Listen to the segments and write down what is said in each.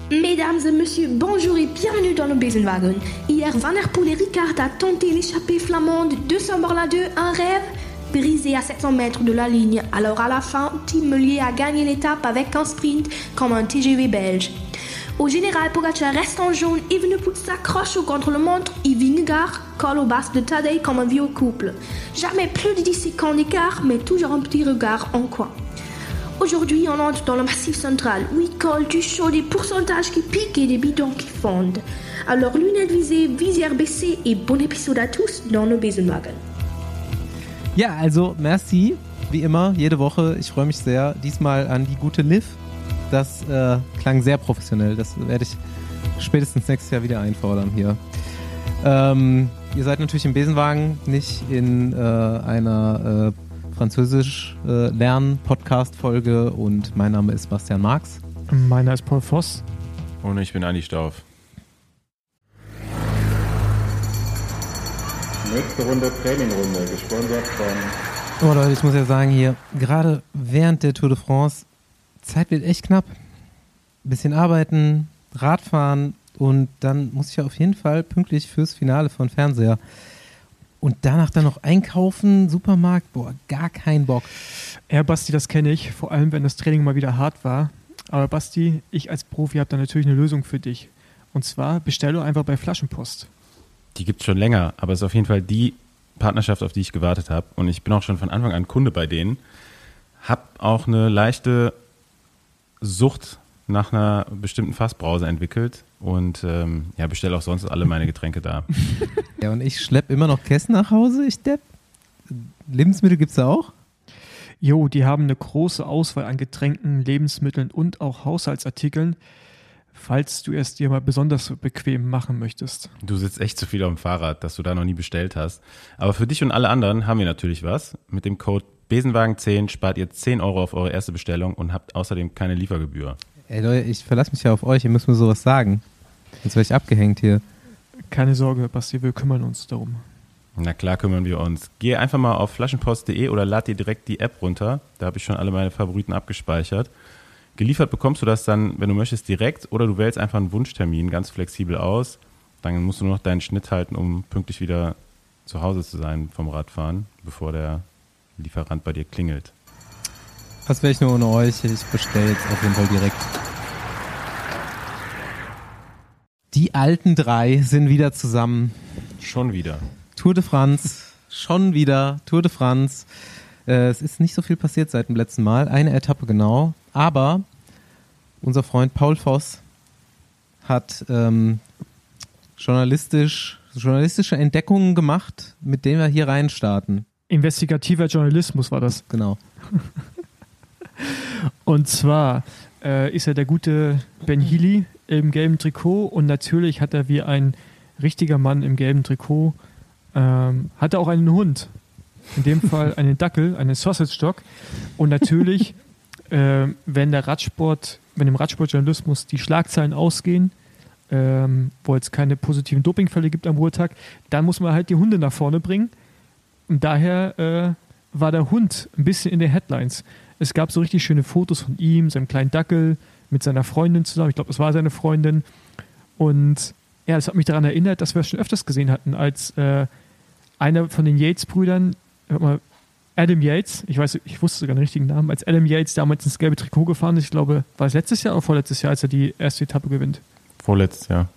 Mesdames et messieurs, bonjour et bienvenue dans le Besenwagen. Hier, Van der Poel et Ricard a tenté l'échappée flamande de Saint-Borlin-2, un rêve brisé à 700 mètres de la ligne. Alors à la fin, Tim Meulier a gagné l'étape avec un sprint comme un TGV belge. Au général, Pogacar reste en jaune, Evenepoel s'accroche contre le montre et Vingegaard colle au bas de Tadej comme un vieux couple. Jamais plus de 10 secondes d'écart, mais toujours un petit regard en coin. Aujourd'hui, on entre dans le massif central, où il colle du chaud, des pourcentages qui piquent et des bidons qui fondent. Alors lunettes visées, visière baissée et bon épisode à tous dans le Besenwagen. Ja, also merci, wie immer, jede Woche. Ich freue mich sehr. Diesmal an die gute Liv. Das klang sehr professionell. Das werde ich spätestens nächstes Jahr wieder einfordern hier. Ihr seid natürlich im Besenwagen, nicht in einer Französisch-Lernen-Podcast-Folge und mein Name ist Bastian Marx. Meiner ist Paul Voss. Und ich bin Andi Stauf. Nächste Runde Trainingrunde, gesponsert von... Oh Leute, ich muss ja sagen hier, gerade während der Tour de France, Zeit wird echt knapp. Ein bisschen arbeiten, Radfahren und dann muss ich ja auf jeden Fall pünktlich fürs Finale von Fernseher. Und danach dann noch einkaufen, Supermarkt, boah, gar kein Bock. Ja, Basti, das kenne ich, vor allem wenn das Training mal wieder hart war. Aber Basti, ich als Profi habe da natürlich eine Lösung für dich. Und zwar bestell doch einfach bei Flaschenpost. Die gibt es schon länger, aber es ist auf jeden Fall die Partnerschaft, auf die ich gewartet habe. Und ich bin auch schon von Anfang an Kunde bei denen. Hab auch eine leichte Sucht nach einer bestimmten Fassbrause entwickelt und bestelle auch sonst alle meine Getränke da. Ja, und ich schleppe immer noch Kästen nach Hause, ich depp. Lebensmittel gibt's da auch? Jo, die haben eine große Auswahl an Getränken, Lebensmitteln und auch Haushaltsartikeln, falls du es dir mal besonders bequem machen möchtest. Du sitzt echt zu viel auf dem Fahrrad, dass du da noch nie bestellt hast. Aber für dich und alle anderen haben wir natürlich was. Mit dem Code Besenwagen10 spart ihr 10 Euro auf eure erste Bestellung und habt außerdem keine Liefergebühr. Ey Leute, ich verlasse mich ja auf euch, ihr müsst mir sowas sagen. Sonst wäre ich abgehängt hier. Keine Sorge, Basti, wir kümmern uns darum. Na klar kümmern wir uns. Geh einfach mal auf flaschenpost.de oder lad dir direkt die App runter. Da habe ich schon alle meine Favoriten abgespeichert. Geliefert bekommst du das dann, wenn du möchtest, direkt oder du wählst einfach einen Wunschtermin ganz flexibel aus. Dann musst du nur noch deinen Schnitt halten, um pünktlich wieder zu Hause zu sein vom Radfahren, bevor der Lieferant bei dir klingelt. Was wäre ich nur ohne euch? Ich bestelle jetzt auf jeden Fall direkt. Die alten drei sind wieder zusammen. Schon wieder. Tour de France. Schon wieder Tour de France. Es ist nicht so viel passiert seit dem letzten Mal. Eine Etappe genau. Aber unser Freund Paul Voss hat journalistische Entdeckungen gemacht, mit denen wir hier reinstarten. Investigativer Journalismus war das. Genau. Und zwar ist er der gute Ben Healy im gelben Trikot und natürlich hat er wie ein richtiger Mann im gelben Trikot, hat er auch einen Hund. In dem Fall einen Dackel, einen Sausage Dog. Und natürlich, wenn dem Radsportjournalismus die Schlagzeilen ausgehen, wo es keine positiven Dopingfälle gibt am Ruhetag, dann muss man halt die Hunde nach vorne bringen. Und daher war der Hund ein bisschen in den Headlines. Es gab so richtig schöne Fotos von ihm, seinem kleinen Dackel, mit seiner Freundin zusammen. Ich glaube, das war seine Freundin. Und ja, das hat mich daran erinnert, dass wir es schon öfters gesehen hatten, als einer von den Yates-Brüdern, Adam Yates, ich wusste sogar den richtigen Namen, als Adam Yates damals ins gelbe Trikot gefahren ist, ich glaube, war es letztes Jahr oder vorletztes Jahr, als er die erste Etappe gewinnt? Vorletztes Jahr.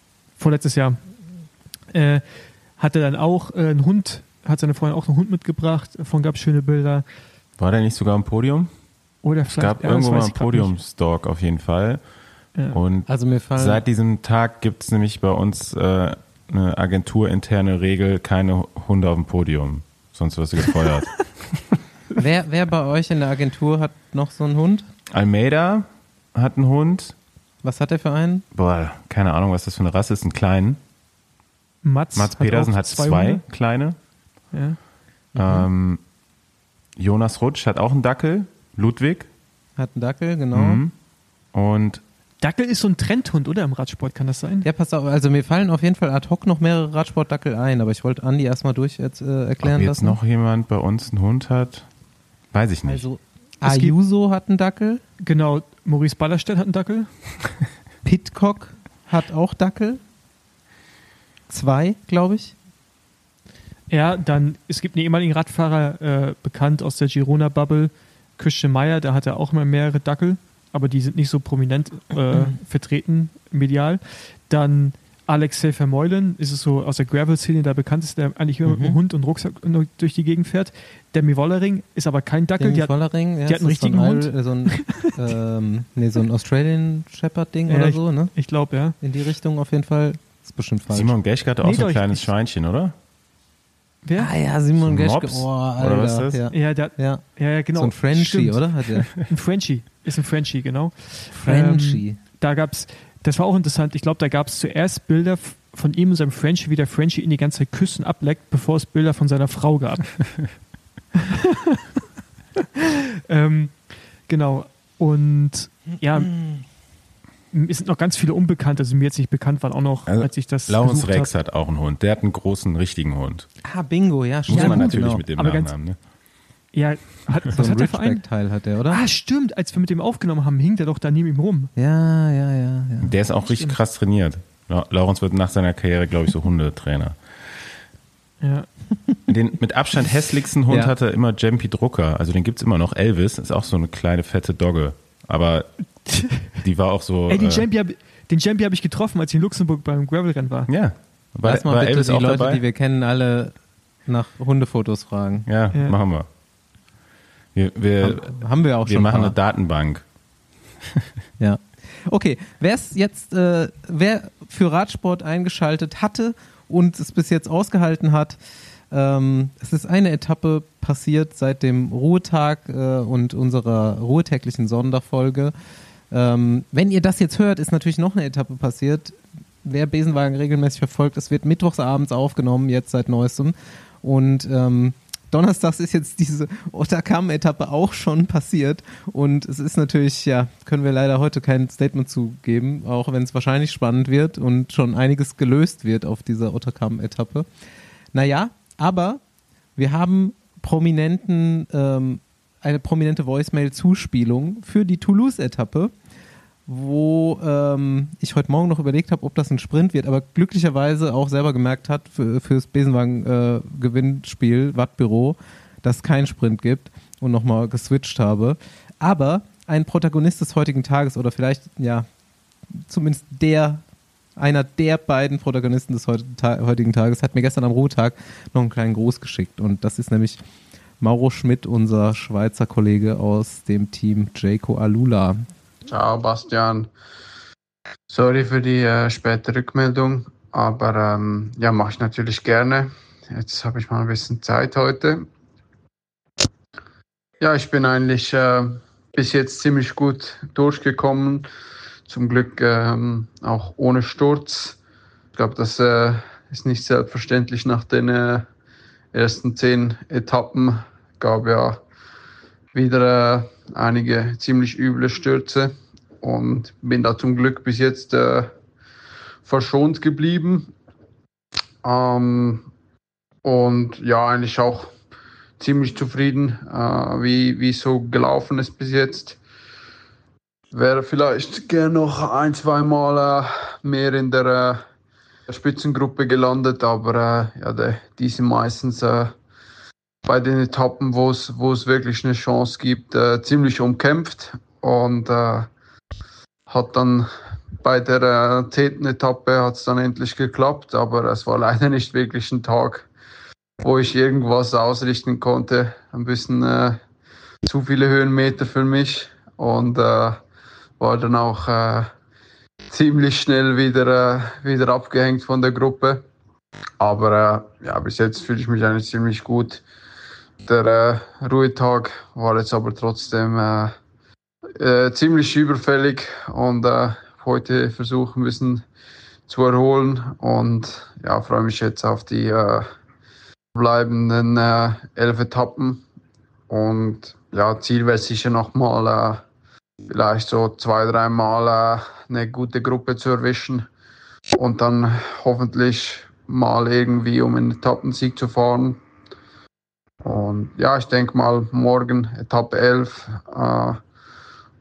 Hat er dann auch einen Hund, hat seine Freundin auch einen Hund mitgebracht, davon gab es schöne Bilder. War der nicht sogar am Podium? Oder es gab irgendwo mal einen Podiumstalk auf jeden Fall. Ja. Und also seit diesem Tag gibt es nämlich bei uns eine agenturinterne Regel, keine Hunde auf dem Podium. Sonst wirst du gefeuert. Wer bei euch in der Agentur hat noch so einen Hund? Almeida hat einen Hund. Was hat er für einen? Boah, keine Ahnung, was das für eine Rasse ist. Ein kleinen. Mats Pedersen hat zwei kleine. Ja. Jonas Rutsch hat auch einen Dackel. Ludwig hat einen Dackel, genau. Und Dackel ist so ein Trendhund, oder? Im Radsport, kann das sein? Ja, pass auf, also mir fallen auf jeden Fall ad hoc noch mehrere Radsportdackel ein, aber ich wollte Andi erstmal erklären lassen. Ob jetzt noch jemand bei uns einen Hund hat, weiß ich nicht. Also Ayuso hat einen Dackel. Genau, Maurice Ballerstedt hat einen Dackel. Pidcock hat auch Dackel. 2, glaube ich. Ja, dann, es gibt einen ehemaligen Radfahrer, bekannt aus der Girona-Bubble, Christian Meyer, da hat er auch immer mehrere Dackel, aber die sind nicht so prominent vertreten medial. Dann Alexei Vermeulen, ist es so aus der Gravel-Szene der bekannteste, der eigentlich immer mit dem Hund und Rucksack durch die Gegend fährt. Demi Wollering ist aber kein Dackel, die hat einen richtigen Hund. So ein Australian Shepherd-Ding oder so, ne? Ich glaube, ja. In die Richtung auf jeden Fall. Ist bestimmt falsch. Simon Geschke hatte auch so ein kleines Schweinchen, oder? Wer? Ah ja, Simon So ein Geschke. Mops? Oh, Alter. Oder was ist das? Ja, genau. So ein Frenchie, Stimmt. oder? Hat der? Ein Frenchie. Ist ein Frenchie, genau. Frenchie. Da gab's, das war auch interessant, ich glaube, da gab es zuerst Bilder von ihm und seinem Frenchie, wie der Frenchie ihn die ganze Zeit küssen ableckt, bevor es Bilder von seiner Frau gab. Genau. Und ja, es sind noch ganz viele Unbekannte, also mir jetzt nicht bekannt waren, auch noch, Also, als ich das Laurens gesucht Rex habe. hat auch einen Hund. Der hat einen großen, richtigen Hund. Ah, Bingo, ja, Muss stimmt. man natürlich genau. mit dem Aber Namen ganz- haben, ne? Ja, was So ein hat der für einen? Ridgeback-Teil hat der, oder? Ah, stimmt, als wir mit dem aufgenommen haben, hing der doch da neben ihm rum. Ja. Der ist auch richtig krass trainiert. Laurens wird nach seiner Karriere, glaube ich, so Hundetrainer. Ja. Den mit Abstand hässlichsten Hund Ja. hatte immer Jempy Drucker. Also den gibt's immer noch. Elvis ist auch so eine kleine, fette Dogge. Aber die war auch so... Ey, den Champi hab ich getroffen, als ich in Luxemburg beim Gravelrennen war. ja. Lass mal war bitte Elvis die auch Leute, dabei? die wir kennen, alle nach Hundefotos fragen. Ja, Ja. machen wir. Wir Haben wir auch schon machen ein eine paar. Datenbank. Ja. Okay, wer für Radsport eingeschaltet hatte und es bis jetzt ausgehalten hat, es ist eine Etappe passiert seit dem Ruhetag und unserer ruhetäglichen Sonderfolge. Wenn ihr das jetzt hört, ist natürlich noch eine Etappe passiert. Wer Besenwagen regelmäßig verfolgt, es wird mittwochsabends aufgenommen, jetzt seit neuestem. Und donnerstags ist jetzt diese Otakam-Etappe auch schon passiert. Und es ist natürlich, ja, können wir leider heute kein Statement zugeben, auch wenn es wahrscheinlich spannend wird und schon einiges gelöst wird auf dieser Otakam-Etappe. Naja, aber wir haben eine prominente Voicemail-Zuspielung für die Toulouse-Etappe, wo ich heute Morgen noch überlegt habe, ob das ein Sprint wird, aber glücklicherweise auch selber gemerkt hat fürs Besenwagen-Gewinnspiel Wattbüro, dass es keinen Sprint gibt und nochmal geswitcht habe. Aber ein Protagonist des heutigen Tages oder vielleicht, ja, zumindest einer der beiden Protagonisten des heutigen Tages hat mir gestern am Ruhetag noch einen kleinen Gruß geschickt und das ist nämlich Mauro Schmidt, unser Schweizer Kollege aus dem Team Jayco Alula. Ciao Bastian, sorry für die späte Rückmeldung, aber ja, mache ich natürlich gerne. Jetzt habe ich mal ein bisschen Zeit heute. Ja, ich bin eigentlich bis jetzt ziemlich gut durchgekommen, zum Glück auch ohne Sturz. Ich glaube, das ist nicht selbstverständlich nach den ersten 10 Etappen. Gab ja wieder einige ziemlich üble Stürze und bin da zum Glück bis jetzt verschont geblieben. Und ja, eigentlich auch ziemlich zufrieden, wie es so gelaufen ist bis jetzt. Wäre vielleicht gerne noch 1-2 Mal mehr in der Spitzengruppe gelandet, aber ja, die sind meistens bei den Etappen, wo es wirklich eine Chance gibt, ziemlich umkämpft und hat dann bei der 10. Etappe hat es dann endlich geklappt, aber es war leider nicht wirklich ein Tag, wo ich irgendwas ausrichten konnte. Ein bisschen zu viele Höhenmeter für mich und war dann auch ziemlich schnell wieder abgehängt von der Gruppe. Aber ja, bis jetzt fühle ich mich eigentlich ziemlich gut. Der Ruhetag war jetzt aber trotzdem ziemlich überfällig und heute versuchen müssen zu erholen und ja, freue mich jetzt auf die bleibenden 11 Etappen und ja, Ziel wäre sicher nochmal vielleicht so 2-3 Mal eine gute Gruppe zu erwischen und dann hoffentlich mal irgendwie um einen Etappensieg zu fahren. Und ja, ich denke mal morgen Etappe 11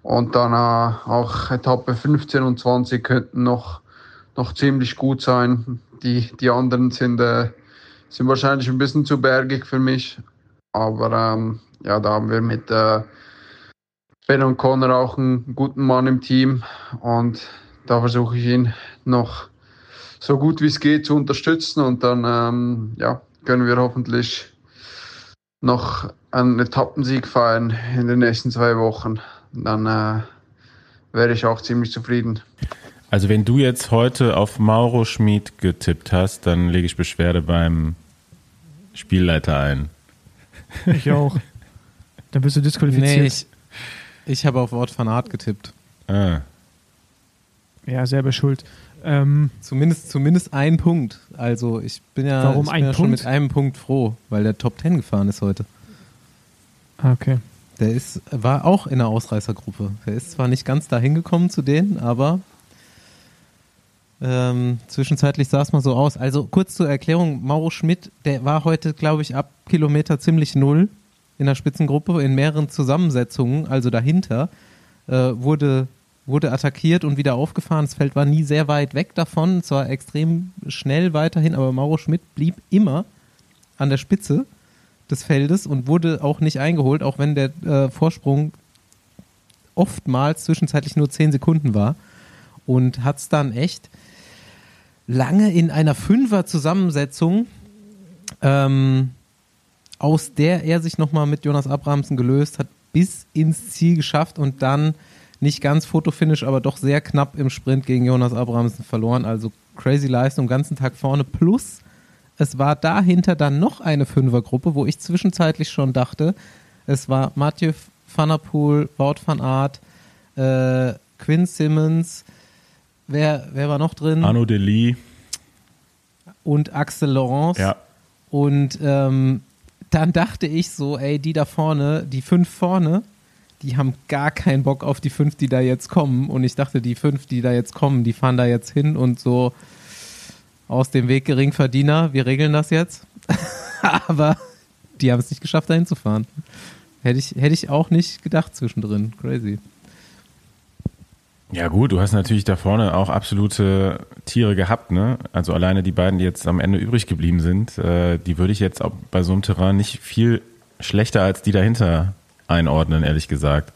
Und dann auch Etappe 15 und 20 könnten noch ziemlich gut sein. Die anderen sind wahrscheinlich ein bisschen zu bergig für mich. Aber da haben wir mit Ben und Conor auch einen guten Mann im Team. Und da versuche ich ihn noch so gut wie es geht zu unterstützen. Und dann können wir hoffentlich noch einen Etappensieg feiern in den nächsten 2 Wochen. Dann wäre ich auch ziemlich zufrieden. Also wenn du jetzt heute auf Mauro Schmid getippt hast, dann lege ich Beschwerde beim Spielleiter ein. Ich auch. Dann bist du disqualifiziert. Nee, ich habe auf Wout van Aert getippt. Ah. Ja, selber schuld. Zumindest ein Punkt. Also ich bin ja, Warum schon mit einem Punkt froh, weil der Top 10 gefahren ist heute. Okay. Der war auch in der Ausreißergruppe. Der ist zwar nicht ganz dahin gekommen zu denen, aber zwischenzeitlich sah es mal so aus. Also kurz zur Erklärung, Mauro Schmid, der war heute, glaube ich, ab Kilometer ziemlich 0 in der Spitzengruppe, in mehreren Zusammensetzungen, also dahinter, wurde attackiert und wieder aufgefahren. Das Feld war nie sehr weit weg davon, es war extrem schnell weiterhin, aber Mauro Schmid blieb immer an der Spitze des Feldes und wurde auch nicht eingeholt, auch wenn der Vorsprung oftmals zwischenzeitlich nur 10 Sekunden war, und hat es dann echt lange in einer Fünfer-Zusammensetzung, aus der er sich nochmal mit Jonas Abrahamsen gelöst hat, bis ins Ziel geschafft und dann nicht ganz Fotofinish, aber doch sehr knapp im Sprint gegen Jonas Abrahamsen verloren. Also crazy Leistung, ganzen Tag vorne. Plus, es war dahinter dann noch eine Fünfergruppe, wo ich zwischenzeitlich schon dachte, es war Mathieu van der Poel, Wout van Aert, Quinn Simmons, wer war noch drin? Arnaud Delis. Und Axel Laurence. Ja. Und dann dachte ich so, ey, die da vorne, die 5 vorne, die haben gar keinen Bock auf die 5, die da jetzt kommen. Und ich dachte, die 5, die da jetzt kommen, die fahren da jetzt hin und so aus dem Weg Geringverdiener, wir regeln das jetzt. Aber die haben es nicht geschafft, da hinzufahren. Hätte ich auch nicht gedacht zwischendrin. Crazy. Ja gut, du hast natürlich da vorne auch absolute Tiere gehabt, ne? Also alleine die beiden, die jetzt am Ende übrig geblieben sind, die würde ich jetzt auch bei so einem Terrain nicht viel schlechter als die dahinter einordnen, ehrlich gesagt.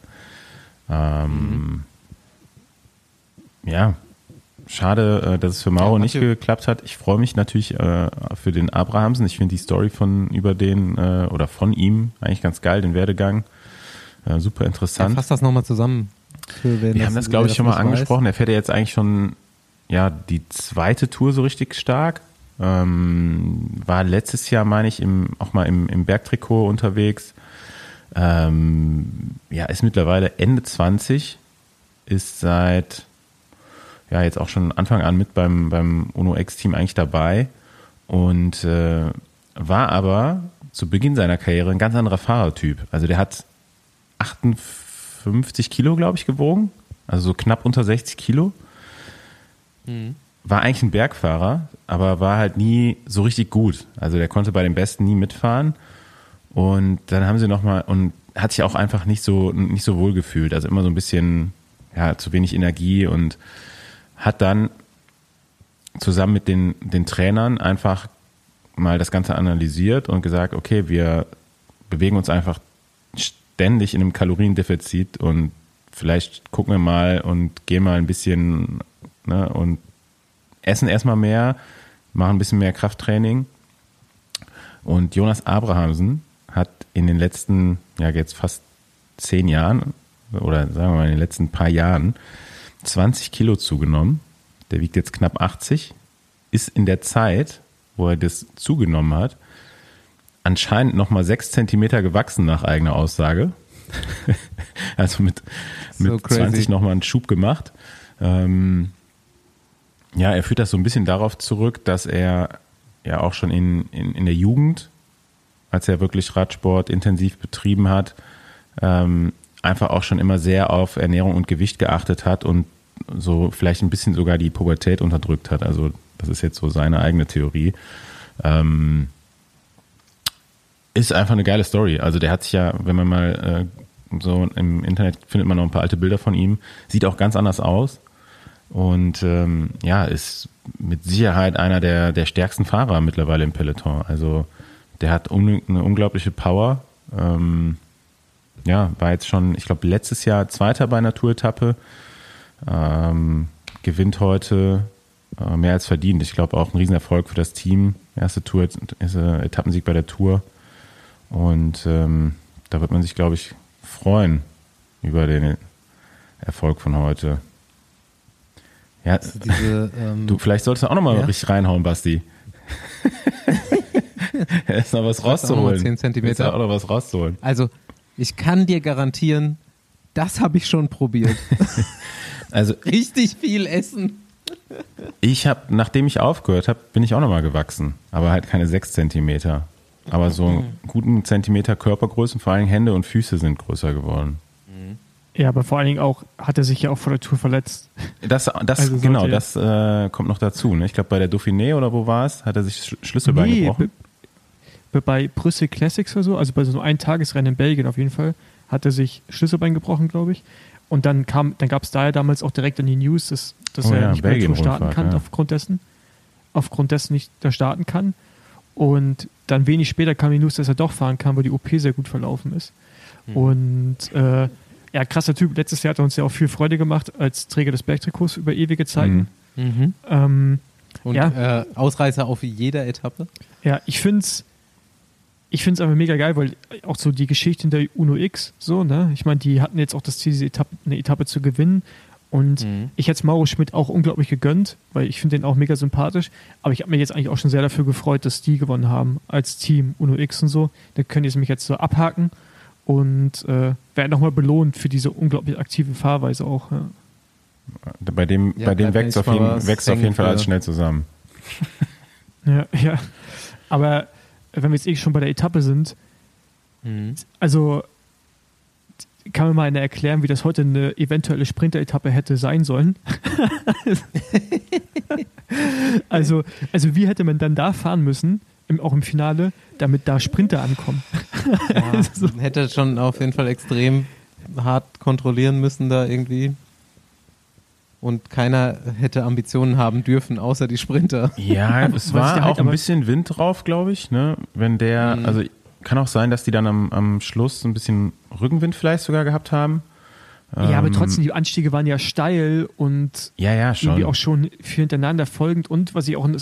Ja, schade, dass es für Mauro nicht geklappt hat. Ich freue mich natürlich für den Abrahamsen. Ich finde die Story von ihm eigentlich ganz geil, den Werdegang. Super interessant. Ja, fass das nochmal zusammen. Wir haben das, glaube ich, schon mal angesprochen. Der fährt ja jetzt eigentlich schon die 2. Tour so richtig stark. War letztes Jahr, meine ich, auch mal im Bergtrikot unterwegs. Ist mittlerweile Ende 20, ist seit jetzt auch schon Anfang an mit beim Uno X-Team eigentlich dabei und war aber zu Beginn seiner Karriere ein ganz anderer Fahrertyp. Also der hat 58 Kilo, glaube ich, gewogen, also so knapp unter 60 Kilo. War eigentlich ein Bergfahrer, aber war halt nie so richtig gut. Also der konnte bei den Besten nie mitfahren. Und dann haben sie nochmal, und hat sich auch einfach nicht so wohl gefühlt. Also immer so ein bisschen, zu wenig Energie, und hat dann zusammen mit den Trainern einfach mal das Ganze analysiert und gesagt, okay, wir bewegen uns einfach ständig in einem Kaloriendefizit und vielleicht gucken wir mal und gehen mal ein bisschen, ne, und essen erstmal mehr, machen ein bisschen mehr Krafttraining. Und Jonas Abrahamsen hat in den letzten, jetzt fast 10 Jahren, oder sagen wir mal in den letzten paar Jahren, 20 Kilo zugenommen. Der wiegt jetzt knapp 80, ist in der Zeit, wo er das zugenommen hat, anscheinend nochmal 6 Zentimeter gewachsen nach eigener Aussage. Also mit so 20 nochmal einen Schub gemacht. Er führt das so ein bisschen darauf zurück, dass er ja auch schon in der Jugend, als er wirklich Radsport intensiv betrieben hat, einfach auch schon immer sehr auf Ernährung und Gewicht geachtet hat und so vielleicht ein bisschen sogar die Pubertät unterdrückt hat. Also das ist jetzt so seine eigene Theorie. Ist einfach eine geile Story. Also der hat sich ja, wenn man mal so im Internet findet man noch ein paar alte Bilder von ihm. Sieht auch ganz anders aus. Und ist mit Sicherheit einer der stärksten Fahrer mittlerweile im Peloton. Also der hat eine unglaubliche Power. War jetzt schon, ich glaube, letztes Jahr Zweiter bei einer Tour-Etappe. Gewinnt heute mehr als verdient. Ich glaube auch ein Riesenerfolg für das Team. Erste Tour, Etappensieg bei der Tour. Und da wird man sich, glaube ich, freuen über den Erfolg von heute. Ja, also du, vielleicht solltest du auch nochmal richtig reinhauen, Basti. Da ist noch was rauszuholen. 10 Zentimeter. Ist auch noch was rauszuholen. Also, ich kann dir garantieren, das habe ich schon probiert. Also richtig viel essen. Ich habe, nachdem ich aufgehört habe, bin ich auch nochmal gewachsen. Aber halt keine 6 Zentimeter. Aber so einen guten Zentimeter Körpergröße, vor allem Hände und Füße sind größer geworden. Ja, aber vor allen Dingen auch, hat er sich ja auch vor der Tour verletzt. Das kommt noch dazu. Ne? Ich glaube, bei der Dauphiné oder wo war es, hat er sich Schlüsselbein gebrochen. Bei Brüssel Classics oder so, also bei so einem Eintagesrennen in Belgien auf jeden Fall, hat er sich Schlüsselbein gebrochen, glaube ich. Und dann gab es da ja damals auch direkt in die News, dass er nicht mehr Tour starten kann, aufgrund dessen nicht da starten kann. Und dann wenig später kam die News, dass er doch fahren kann, weil die OP sehr gut verlaufen ist. Und krasser Typ. Letztes Jahr hat er uns ja auch viel Freude gemacht als Träger des Bergtrikots über ewige Zeiten. Ausreißer auf jeder Etappe? Ja, ich find's einfach mega geil, weil auch so die Geschichte hinter Uno X, so, ne? Ich meine, die hatten jetzt auch das Ziel, eine Etappe zu gewinnen. Und ich hätte es Mauro Schmidt auch unglaublich gegönnt, weil ich finde den auch mega sympathisch. Aber ich habe mich jetzt eigentlich auch schon sehr dafür gefreut, dass die gewonnen haben als Team Uno X und so. Da können die mich jetzt so abhaken und werden nochmal belohnt für diese unglaublich aktive Fahrweise auch. Ja. Bei dem wächst auf jeden Fall alles schnell zusammen. Ja. Aber wenn wir jetzt schon bei der Etappe sind, also kann mir mal einer erklären, wie das heute eine eventuelle Sprinter-Etappe hätte sein sollen? also wie hätte man dann da fahren müssen, auch im Finale, damit da Sprinter ankommen? Ja, man hätte schon auf jeden Fall extrem hart kontrollieren müssen da irgendwie. Und keiner hätte Ambitionen haben dürfen, außer die Sprinter. Ja, es war auch ein bisschen Wind drauf, glaube ich. Ne? Wenn also kann auch sein, dass die dann am Schluss ein bisschen Rückenwind vielleicht sogar gehabt haben. Ja, aber trotzdem, die Anstiege waren ja steil und ja, schon. Irgendwie auch schon viel hintereinander folgend. Und was ich auch,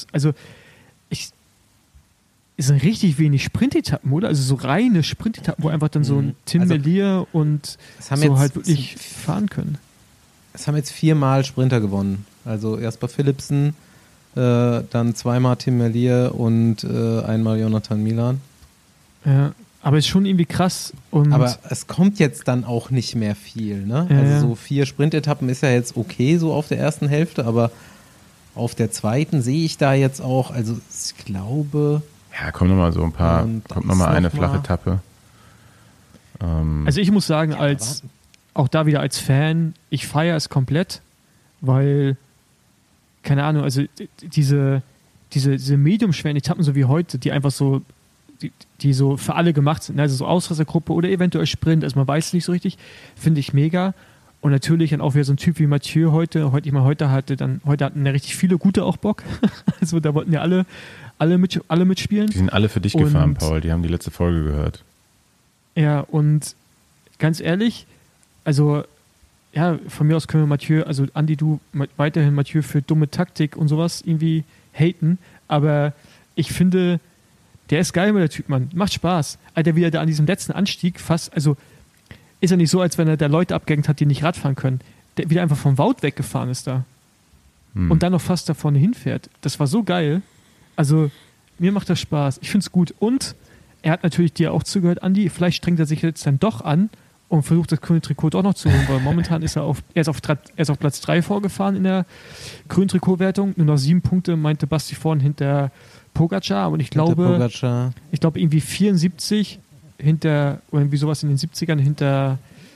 es sind richtig wenig Sprintetappen, oder? Also so reine Sprintetappen, wo einfach dann so ein Tim Merlier und so halt wirklich fahren können. Es haben jetzt 4-mal Sprinter gewonnen. Also erst bei Philipsen, dann 2-mal Tim Merlier und einmal Jonathan Milan. Ja, aber ist schon irgendwie krass. Aber es kommt jetzt dann auch nicht mehr viel, ne? Ja, also so 4 Sprintetappen ist ja jetzt okay so auf der ersten Hälfte, aber auf der zweiten sehe ich da jetzt auch, also ich glaube... Ja, kommt nochmal so ein paar, kommt nochmal eine flache Etappe. Also ich muss sagen, auch da wieder als Fan, ich feiere es komplett, weil, keine Ahnung, also diese mediumschweren Etappen, so wie heute, die einfach so, die so für alle gemacht sind, also so Ausreißergruppe oder eventuell Sprint, also man weiß nicht so richtig, finde ich mega. Und natürlich dann auch wieder so ein Typ wie Mathieu heute hatten ja richtig viele gute auch Bock. Also da wollten ja alle mitspielen. Die sind alle für dich gefahren, Paul, die haben die letzte Folge gehört. Ja, und ganz ehrlich, also ja, von mir aus können wir Mathieu, also Andi, du weiterhin Mathieu für dumme Taktik und sowas irgendwie haten, aber ich finde, der ist geil, der Typ, Mann. Macht Spaß. Alter, wie er da an diesem letzten Anstieg fast, also ist ja nicht so, als wenn er da Leute abgehängt hat, die nicht Radfahren können. Der wieder einfach vom Wout weggefahren ist da. Und dann noch fast da vorne hinfährt. Das war so geil. Also, mir macht das Spaß. Ich finde es gut. Und er hat natürlich dir auch zugehört, Andi. Vielleicht strengt er sich jetzt dann doch an und versucht, das grüne Trikot doch noch zu holen, weil momentan ist er auf Platz 3 vorgefahren in der grünen Trikotwertung. Nur noch 7 Punkte, meinte Basti vorhin, hinter Pogacar. Und ich glaube irgendwie 74 hinter, oder irgendwie sowas in den 70ern hinter,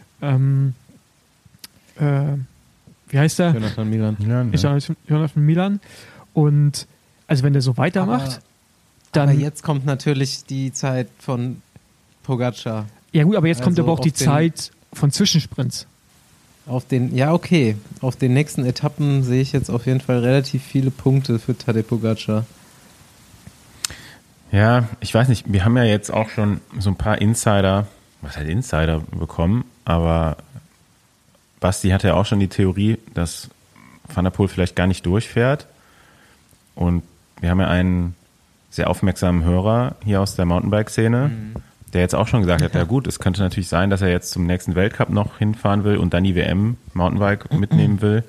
wie heißt der? Jonathan Milan. Jonathan Milan. Und also wenn der so weitermacht, dann... Aber jetzt kommt natürlich die Zeit von Pogacar. Ja gut, aber jetzt kommt aber auch die Zeit von Zwischensprints. Auf den nächsten Etappen sehe ich jetzt auf jeden Fall relativ viele Punkte für Tadej Pogačar. Ja, ich weiß nicht, wir haben ja jetzt auch schon so ein paar Insider bekommen, aber Basti hatte ja auch schon die Theorie, dass Van der Poel vielleicht gar nicht durchfährt. Und wir haben ja einen sehr aufmerksamen Hörer hier aus der Mountainbike-Szene, der jetzt auch schon gesagt hat, ja gut, es könnte natürlich sein, dass er jetzt zum nächsten Weltcup noch hinfahren will und dann die WM Mountainbike mitnehmen will.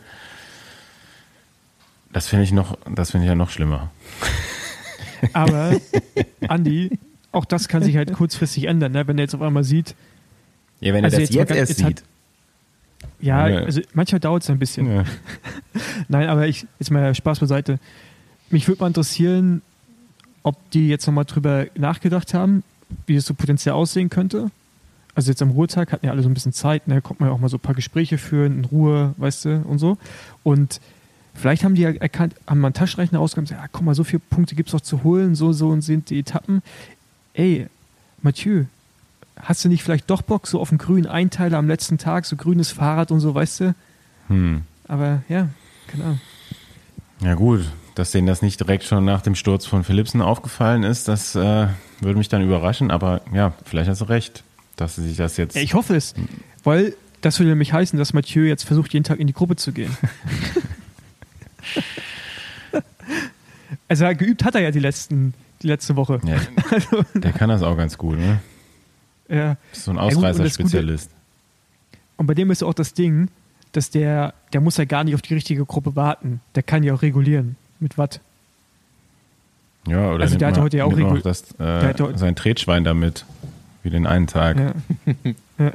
Das finde ich ja noch schlimmer. Aber, Andi, auch das kann sich halt kurzfristig ändern, ne? Wenn er jetzt auf einmal sieht. Ja, wenn er also das jetzt erst sieht. Ja, also manchmal dauert es ein bisschen. Ja. Nein, aber jetzt mal Spaß beiseite. Mich würde mal interessieren, ob die jetzt nochmal drüber nachgedacht haben, wie es so potenziell aussehen könnte. Also jetzt am Ruhetag hatten ja alle so ein bisschen Zeit, ne? Konnte man ja auch mal so ein paar Gespräche führen, in Ruhe, weißt du, und so. Und vielleicht haben die ja erkannt, haben mal einen Taschenrechner ausgegeben, ja, guck mal, so viele Punkte gibt es noch zu holen, so und sind die Etappen. Ey, Mathieu, hast du nicht vielleicht doch Bock, so auf einen grünen Einteiler am letzten Tag, so grünes Fahrrad und so, weißt du? Aber ja, keine Ahnung. Ja gut, dass denen das nicht direkt schon nach dem Sturz von Philipsen aufgefallen ist, das würde mich dann überraschen, aber ja, vielleicht hast du recht, dass sie sich das jetzt... Ja, ich hoffe es, weil das würde nämlich heißen, dass Mathieu jetzt versucht, jeden Tag in die Gruppe zu gehen. Also geübt hat er ja die letzte Woche. Ja, der kann das auch ganz gut, ne? Ja. Ist so ein Ausreißerspezialist. Und bei dem ist auch das Ding, dass der muss ja gar nicht auf die richtige Gruppe warten. Der kann ja auch regulieren. Mit Watt. Ja, oder also der hatte heute ja auch sein Tretschwein damit. Wie den einen Tag. Ja.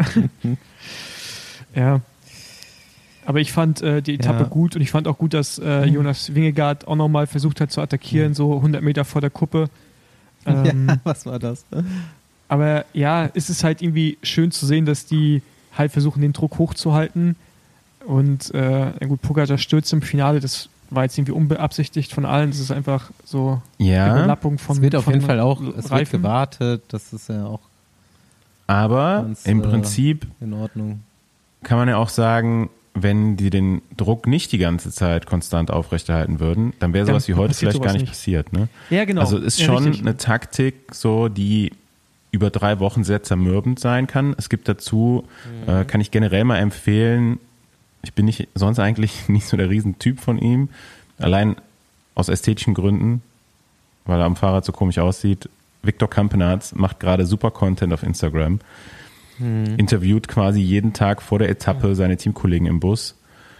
Ja. Aber ich fand die Etappe gut und ich fand auch gut, dass Jonas Vingegaard auch nochmal versucht hat zu attackieren, so 100 Meter vor der Kuppe. Ja, was war das? Aber ja, es ist halt irgendwie schön zu sehen, dass die halt versuchen, den Druck hochzuhalten. Und gut, Pogačar stürzt im Finale, das war jetzt irgendwie unbeabsichtigt von allen. Das ist einfach so Überlappung von es wird auf jeden Fall auch, Reifen. Es wird gewartet, das ist ja auch aber ganz, im Prinzip in Ordnung. Kann man ja auch sagen, wenn die den Druck nicht die ganze Zeit konstant aufrechterhalten würden, dann wäre sowas wie heute vielleicht gar nicht passiert. Ne? Ja, genau. Also es ist schon eine Taktik, so die über 3 Wochen sehr zermürbend sein kann. Es gibt dazu, kann ich generell mal empfehlen, ich bin sonst eigentlich nicht so der Riesentyp von ihm, allein aus ästhetischen Gründen, weil er am Fahrrad so komisch aussieht. Victor Campenaerts macht gerade super Content auf Instagram. Interviewt quasi jeden Tag vor der Etappe seine Teamkollegen im Bus.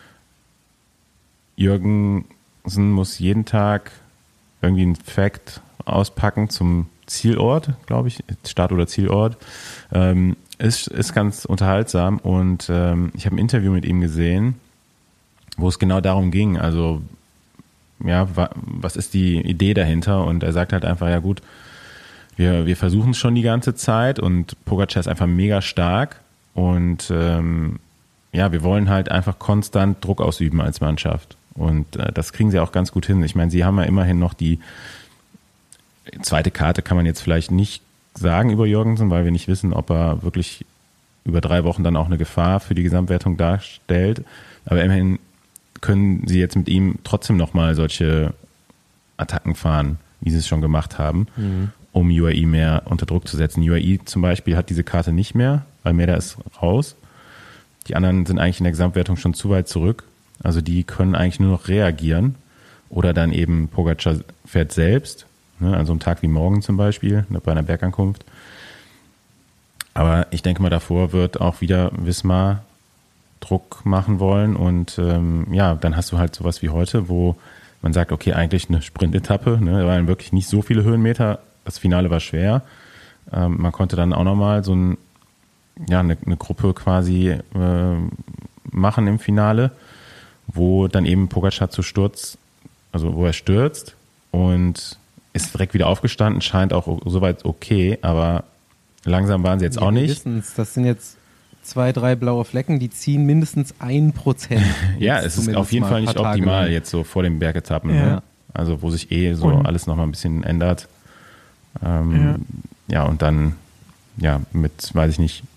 Jürgensen muss jeden Tag irgendwie einen Fact auspacken zum Zielort, glaube ich, Start- oder Zielort. Ist ganz unterhaltsam und ich habe ein Interview mit ihm gesehen, wo es genau darum ging, also ja, was ist die Idee dahinter? Und er sagt halt einfach, ja gut, wir versuchen es schon die ganze Zeit und Pogačar ist einfach mega stark und wir wollen halt einfach konstant Druck ausüben als Mannschaft und das kriegen sie auch ganz gut hin. Ich meine, sie haben ja immerhin noch die zweite Karte, kann man jetzt vielleicht nicht sagen über Jürgensen, weil wir nicht wissen, ob er wirklich über 3 Wochen dann auch eine Gefahr für die Gesamtwertung darstellt, aber immerhin können sie jetzt mit ihm trotzdem nochmal solche Attacken fahren, wie sie es schon gemacht haben. Um UAE mehr unter Druck zu setzen. UAE zum Beispiel hat diese Karte nicht mehr, Almeida ist raus. Die anderen sind eigentlich in der Gesamtwertung schon zu weit zurück. Also die können eigentlich nur noch reagieren. Oder dann eben Pogačar fährt selbst, ne, an so einem Tag wie morgen zum Beispiel, bei einer Bergankunft. Aber ich denke mal, davor wird auch wieder Visma Druck machen wollen. Und dann hast du halt sowas wie heute, wo man sagt, okay, eigentlich eine Sprintetappe, ne, da waren wirklich nicht so viele Höhenmeter. Das Finale war schwer. Man konnte dann auch nochmal so eine Gruppe quasi machen im Finale, wo dann eben Pogačar wo er stürzt und ist direkt wieder aufgestanden, scheint auch soweit okay, aber langsam waren sie jetzt auch nicht. Das sind jetzt 2, 3 blaue Flecken, die ziehen mindestens 1%. Ja, es ist auf jeden Fall nicht optimal jetzt so vor den Bergetappen. Ja. Ne? Also wo sich so alles nochmal ein bisschen ändert. Und dann mit, weiß ich nicht,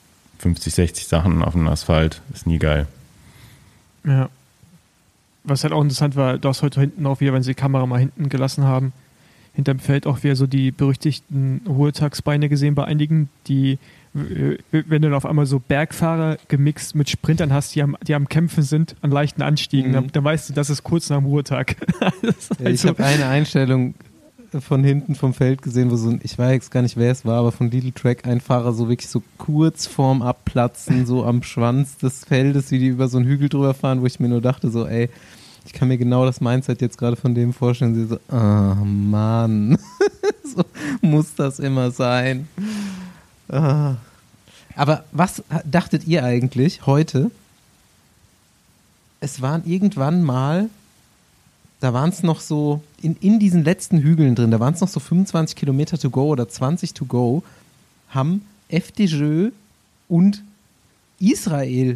50, 60 Sachen auf dem Asphalt. Ist nie geil. Ja. Was halt auch interessant war, du hast heute hinten auch wieder, wenn sie die Kamera mal hinten gelassen haben, hinterm Feld auch wieder so die berüchtigten Ruhetagsbeine gesehen bei einigen, die, wenn du dann auf einmal so Bergfahrer gemixt mit Sprintern hast, die am Kämpfen sind, an leichten Anstiegen, dann weißt du, das ist kurz nach dem Ruhetag. Ich habe eine Einstellung von hinten vom Feld gesehen, wo so ein, ich weiß gar nicht, wer es war, aber von Lidl Track ein Fahrer so wirklich so kurz vorm Abplatzen, so am Schwanz des Feldes, wie die über so einen Hügel drüber fahren, wo ich mir nur dachte, so ey, ich kann mir genau das Mindset jetzt gerade von dem vorstellen. Sie so, oh Mann, so muss das immer sein. Ah. Aber was dachtet ihr eigentlich heute? Es waren irgendwann mal, da waren es noch so, in diesen letzten Hügeln drin, da waren es noch so 25 Kilometer to go oder 20 to go, haben FDJ und Israel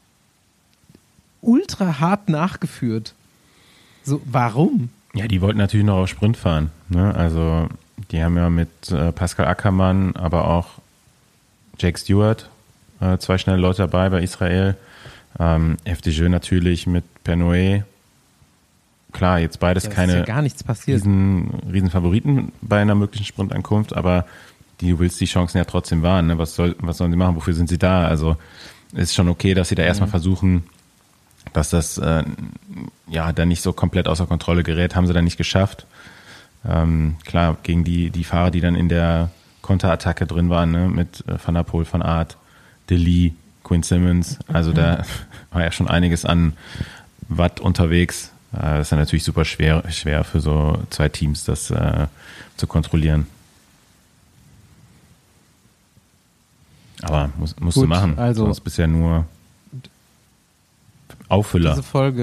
ultra hart nachgeführt. So, warum? Ja, die wollten natürlich noch auf Sprint fahren. Ne? Also die haben ja mit Pascal Ackermann, aber auch Jake Stewart, 2 schnelle Leute dabei bei Israel. FDJ natürlich mit Pernouet. Klar, jetzt beides keine ist ja gar nichts passiert. riesen Favoriten bei einer möglichen Sprintankunft, aber du willst die Chancen ja trotzdem wahren. Ne? Was sollen sie machen? Wofür sind sie da? Also ist schon okay, dass sie da erstmal versuchen, dass das dann nicht so komplett außer Kontrolle gerät, haben sie dann nicht geschafft. Klar, gegen die Fahrer, die dann in der Konterattacke drin waren, ne, mit Van der Poel, Van Aert, De Lee, Quinn Simmons, also da war ja schon einiges an Watt unterwegs. Das ist ja natürlich super schwer für so 2 Teams, das zu kontrollieren. Aber musst du machen, also sonst bist ja nur Auffüller.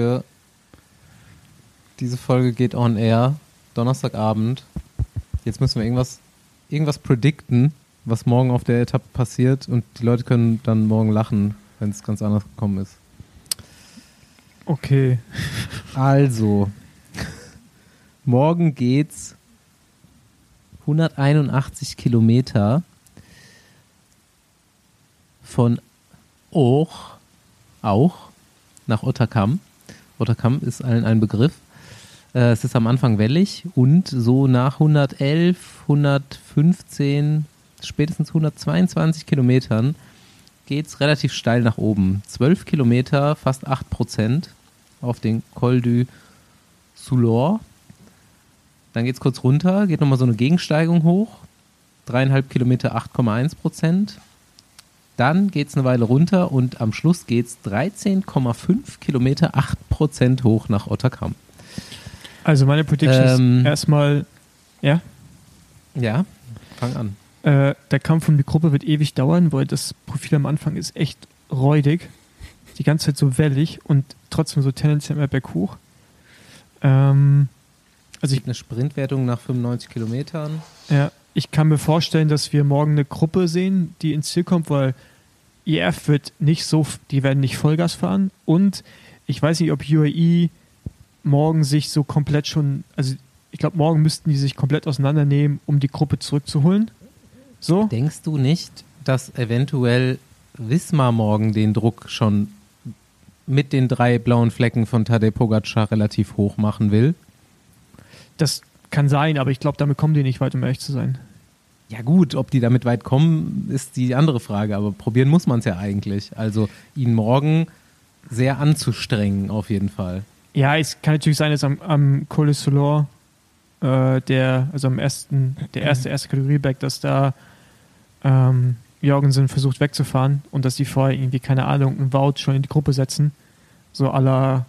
Diese Folge geht on air, Donnerstagabend. Jetzt müssen wir irgendwas predikten, was morgen auf der Etappe passiert, und die Leute können dann morgen lachen, wenn es ganz anders gekommen ist. Okay. Also, morgen geht's 181 Kilometer von auch nach Otakam. Otakam ist allen ein Begriff. Es ist am Anfang wellig und so nach 111, 115, spätestens 122 Kilometern geht es relativ steil nach oben. 12 Kilometer, fast 8% auf den Col du Soulor. Dann geht es kurz runter, geht nochmal so eine Gegensteigung hoch. 3,5 Kilometer, 8,1%. Dann geht es eine Weile runter und am Schluss geht es 13,5 Kilometer, 8% hoch nach Otakam. Also meine Prediction ist erstmal, ja? Ja, fang an. Der Kampf um die Gruppe wird ewig dauern, weil das Profil am Anfang ist echt räudig. Die ganze Zeit so wellig und trotzdem so tendenziell mehr berghoch. Also es gibt eine Sprintwertung nach 95 Kilometern. Ja, ich kann mir vorstellen, dass wir morgen eine Gruppe sehen, die ins Ziel kommt, weil IF wird nicht so, die werden nicht Vollgas fahren, und ich weiß nicht, ob UAE morgen sich so komplett schon, also ich glaube, morgen müssten die sich komplett auseinandernehmen, um die Gruppe zurückzuholen. So? Denkst du nicht, dass eventuell Wismar morgen den Druck schon mit den 3 blauen Flecken von Tadej Pogačar relativ hoch machen will? Das kann sein, aber ich glaube, damit kommen die nicht weit, um ehrlich zu sein. Ja gut, ob die damit weit kommen, ist die andere Frage, aber probieren muss man es ja eigentlich. Also ihn morgen sehr anzustrengen auf jeden Fall. Ja, es kann natürlich sein, dass am Col du Soulor, der erste Kategorieberg, dass da Jorgensen versucht wegzufahren und dass die vorher irgendwie, keine Ahnung, einen Wout schon in die Gruppe setzen. So à la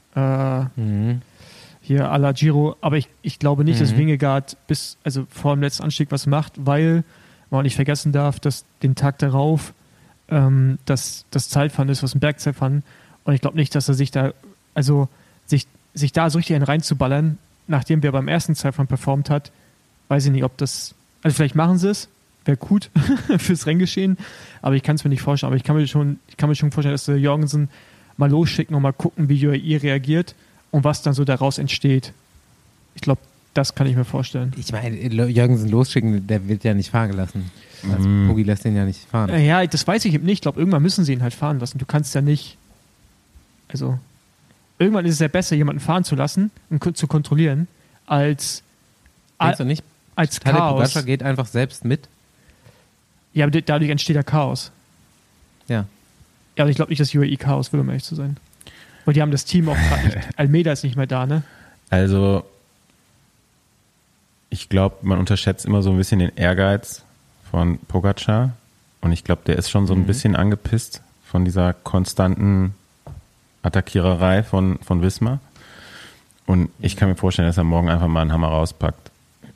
hier à la Giro. Aber ich glaube nicht, dass Vingegaard vor dem letzten Anstieg was macht, weil man auch nicht vergessen darf, dass den Tag darauf das Zeitfahren ist, was ein Bergzeitfahren. Und ich glaube nicht, dass er sich da, also sich da so richtig einen reinzuballern, nachdem wir beim ersten Zeitfahren performt hat, weiß ich nicht, ob das, also vielleicht machen sie es, wäre gut fürs Renngeschehen, aber ich kann es mir nicht vorstellen. Aber ich kann mir schon vorstellen, dass der Jorgensen mal losschicken und mal gucken, wie UAE reagiert und was dann so daraus entsteht. Ich glaube, Das kann ich mir vorstellen. Ich meine, Jürgensen losschicken, der wird ja nicht fahren gelassen. Also Poggi lässt den ja nicht fahren. Ja, das weiß ich eben nicht. Ich glaube, irgendwann müssen sie ihn halt fahren lassen. Du kannst ja nicht, also irgendwann ist es ja besser, jemanden fahren zu lassen und zu kontrollieren, als du nicht? als Tadej Chaos. Pogačar geht einfach selbst mit. Ja, aber dadurch entsteht ja Chaos. Ja. Ja, aber ich glaube nicht, dass UAE Chaos will, um ehrlich zu sein. Weil die haben das Team auch gerade nicht. Almeida ist nicht mehr da, ne? Also, ich glaube, man unterschätzt immer so ein bisschen den Ehrgeiz von Pogačar. Und ich glaube, der ist schon so ein bisschen angepisst von dieser konstanten Attackiererei von Visma. Und ich kann mir vorstellen, dass er morgen einfach mal einen Hammer rauspackt.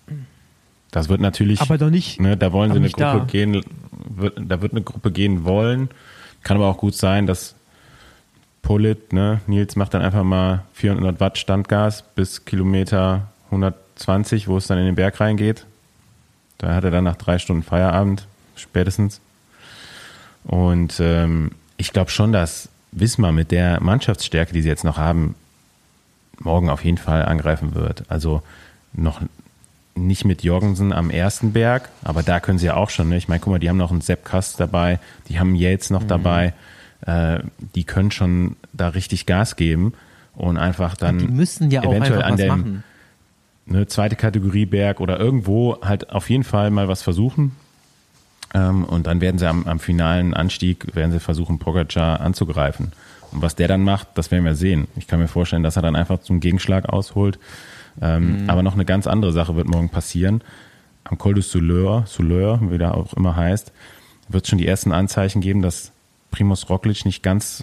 Das wird natürlich. Aber doch nicht. Ne, da wollen sie eine nicht Gruppe da. gehen. Da wird eine Gruppe gehen wollen. Kann aber auch gut sein, dass Polit, ne, Nils macht dann einfach mal 400 Watt Standgas bis Kilometer 120, wo es dann in den Berg reingeht. Da hat er dann nach 3 Stunden Feierabend, spätestens. Und ich glaube schon, dass Visma mit der Mannschaftsstärke, die sie jetzt noch haben, morgen auf jeden Fall angreifen wird. Also noch nicht mit Jorgensen am ersten Berg, aber da können sie ja auch schon. Ne? Ich meine, guck mal, die haben noch einen Sepp Kuss dabei, die haben Yates noch dabei. Die können schon da richtig Gas geben und einfach dann Und die müssen ja auch eventuell einfach an was dem machen. zweite Kategorie Berg oder irgendwo halt auf jeden Fall mal was versuchen. Und dann werden sie am finalen Anstieg versuchen, Pogačar anzugreifen. Und was der dann macht, das werden wir sehen. Ich kann mir vorstellen, dass er dann einfach zum Gegenschlag ausholt. Aber noch eine ganz andere Sache wird morgen passieren. Am Col du Souleur, wie der auch immer heißt, wird es schon die ersten Anzeichen geben, dass Primož Roglič nicht ganz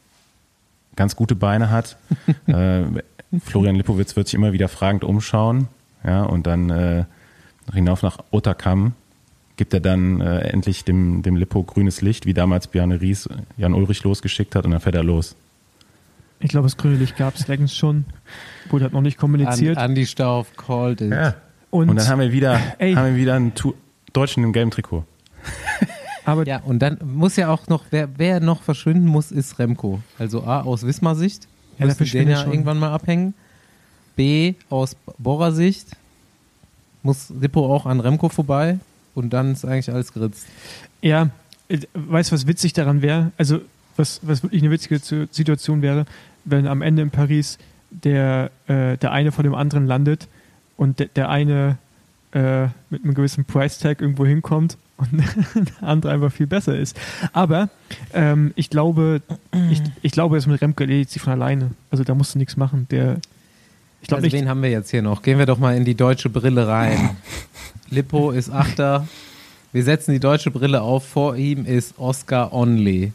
gute Beine hat. Florian Lipowitz wird sich immer wieder fragend umschauen. Ja, und dann hinauf nach Otakam gibt er dann endlich dem Lippo grünes Licht, wie damals Bjarne Ries Jan Ulrich losgeschickt hat, und dann fährt er los. Ich glaube, das grüne Licht gab es längst schon. Wurde halt noch nicht kommuniziert. Andi Stauf called it. Ja. Und dann haben wir wieder einen Deutschen im gelben Trikot. aber Ja, und dann muss ja auch noch, wer noch verschwinden muss, ist Remco. Also A, aus Wismar-Sicht, Ja, der müssen den verschwindet ja schon. irgendwann mal abhängen. B, aus Bora-Sicht muss Lippo auch an Remco vorbei und dann ist eigentlich alles geritzt. ja, weißt du, was witzig daran wäre? Also, was wirklich eine witzige Situation wäre, wenn am Ende in Paris der eine vor dem anderen landet und der eine mit einem gewissen Price-Tag irgendwo hinkommt und der andere einfach viel besser ist. Aber ich glaube, das mit Remco erledigt sich von alleine. Also da musst du nichts machen. Ich glaube Also nicht. wen haben wir jetzt hier noch? Gehen wir doch mal in die deutsche Brille rein. Lippo ist Achter. Wir setzen die deutsche Brille auf. Vor ihm ist Oscar Onley.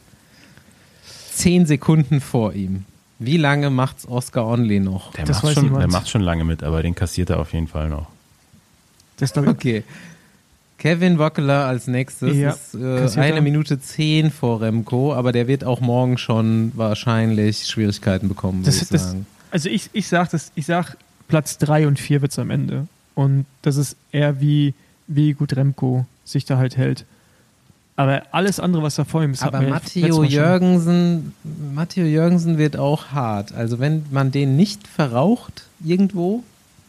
10 Sekunden vor ihm. Wie lange macht's Oscar Onley noch? Der Das macht, weiß schon, niemand. der macht schon lange mit, aber den kassiert er auf jeden Fall noch. Das glaube ich. Okay. Kevin Wockeler als nächstes Ja, ist kassiert 1 er. Minute 10 vor Remco, aber der wird auch morgen schon wahrscheinlich Schwierigkeiten bekommen, würde ich sagen. Also ich sag Platz 3 und 4 wird es am Ende. Und das ist eher wie gut Remco sich da halt hält. Aber alles andere, was da vor ihm ist, Aber hat mir Matteo letztes Mal schon- Jürgensen wird auch hart. Also wenn man den nicht verraucht irgendwo,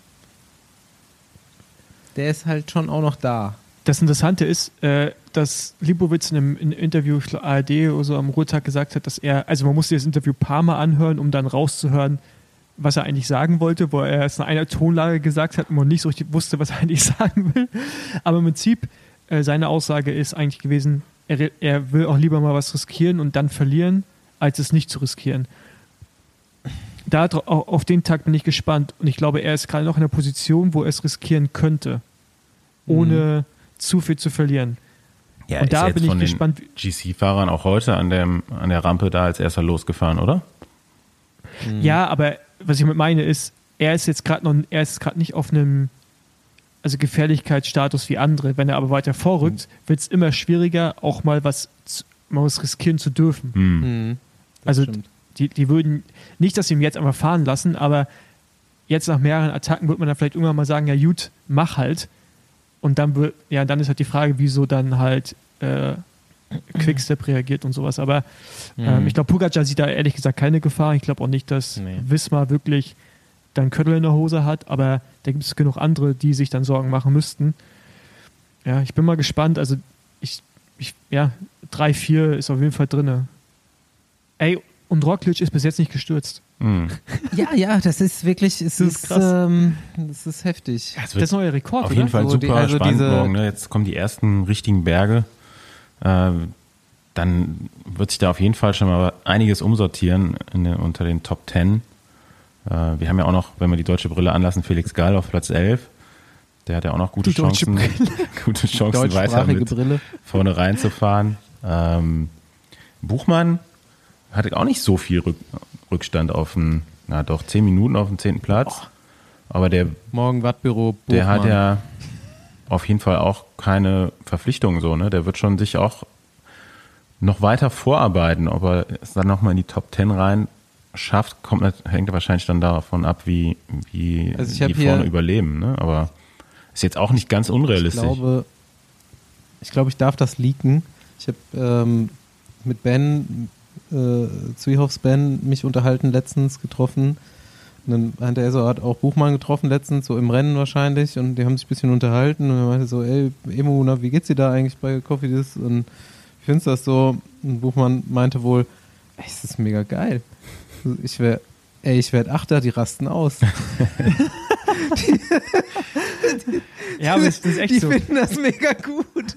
der ist halt schon auch noch da. Das Interessante ist, dass Lipowitz in einem Interview, ich glaub, ARD oder so am Ruhetag gesagt hat, dass also man musste das Interview ein paar Mal anhören, um dann rauszuhören, was er eigentlich sagen wollte, wo er es in einer Tonlage gesagt hat und man nicht so richtig wusste, was er eigentlich sagen will. Aber im Prinzip, seine Aussage ist eigentlich gewesen, er will auch lieber mal was riskieren und dann verlieren, als es nicht zu riskieren. Auf den Tag bin ich gespannt und ich glaube, er ist gerade noch in der Position, wo er es riskieren könnte, ohne zu viel zu verlieren. Ja, Und ist da jetzt bin ich von gespannt, den GC-Fahrern auch heute an der Rampe da als erster losgefahren, oder? Ja, aber was ich mit meine ist, er ist gerade nicht auf einem Gefährlichkeitsstatus wie andere. Wenn er aber weiter vorrückt, wird es immer schwieriger, auch mal was riskieren zu dürfen. Das Also stimmt. die würden nicht, dass sie ihn jetzt einfach fahren lassen, aber jetzt nach mehreren Attacken wird man dann vielleicht irgendwann mal sagen, ja gut, mach halt. Und dann dann ist halt die Frage, wieso dann halt Quickstep reagiert und sowas. Aber ich glaube, Pogačar sieht da ehrlich gesagt keine Gefahr. Ich glaube auch nicht, dass Nee. Visma wirklich dann Köttel in der Hose hat, aber da gibt es genug andere, die sich dann Sorgen machen müssten. Ja, ich bin mal gespannt. Also 3-4 ist auf jeden Fall drin. Ey, und Roglic ist bis jetzt nicht gestürzt. Ja, das ist wirklich, Das ist krass. Das ist heftig. Ja, es Das wird ist neuer Rekord, auf oder? jeden Fall So, super spannend diese- morgen. Ne? Jetzt kommen die ersten richtigen Berge. Dann wird sich da auf jeden Fall schon mal einiges umsortieren unter den Top 10. Wir haben ja auch noch, wenn wir die deutsche Brille anlassen, Felix Gall auf Platz 11. Der hat ja auch noch gute Die deutsche Chancen, weiter Deutschsprachige mit Brille. vorne reinzufahren. Buchmann hatte auch nicht so viel Rückstand auf 10 Minuten auf dem 10. Platz. Aber der Morgen Wattbüro. hat Buchmann. ja auf jeden Fall auch keine Verpflichtungen so, ne? Der wird schon sich auch noch weiter vorarbeiten. Ob er es dann nochmal in die Top 10 rein schafft, hängt wahrscheinlich dann davon ab, wie Also ich hab die hier- vorne überleben, ne? Aber ist jetzt auch nicht ganz unrealistisch. Ich glaube, ich darf das leaken. Ich habe mit Ben, Zwiehoffs Ben, mich unterhalten, letztens getroffen. Und dann meinte er so, hat auch Buchmann getroffen letztens, so im Rennen wahrscheinlich. Und die haben sich ein bisschen unterhalten. Und er meinte so, ey, Emo, wie geht's dir da eigentlich bei Cofidis? Und ich finde das so. Und Buchmann meinte wohl, ey, es ist mega geil. Ich werde Achter, die rasten aus. Ja, aber es ist echt Die so. finden das mega gut.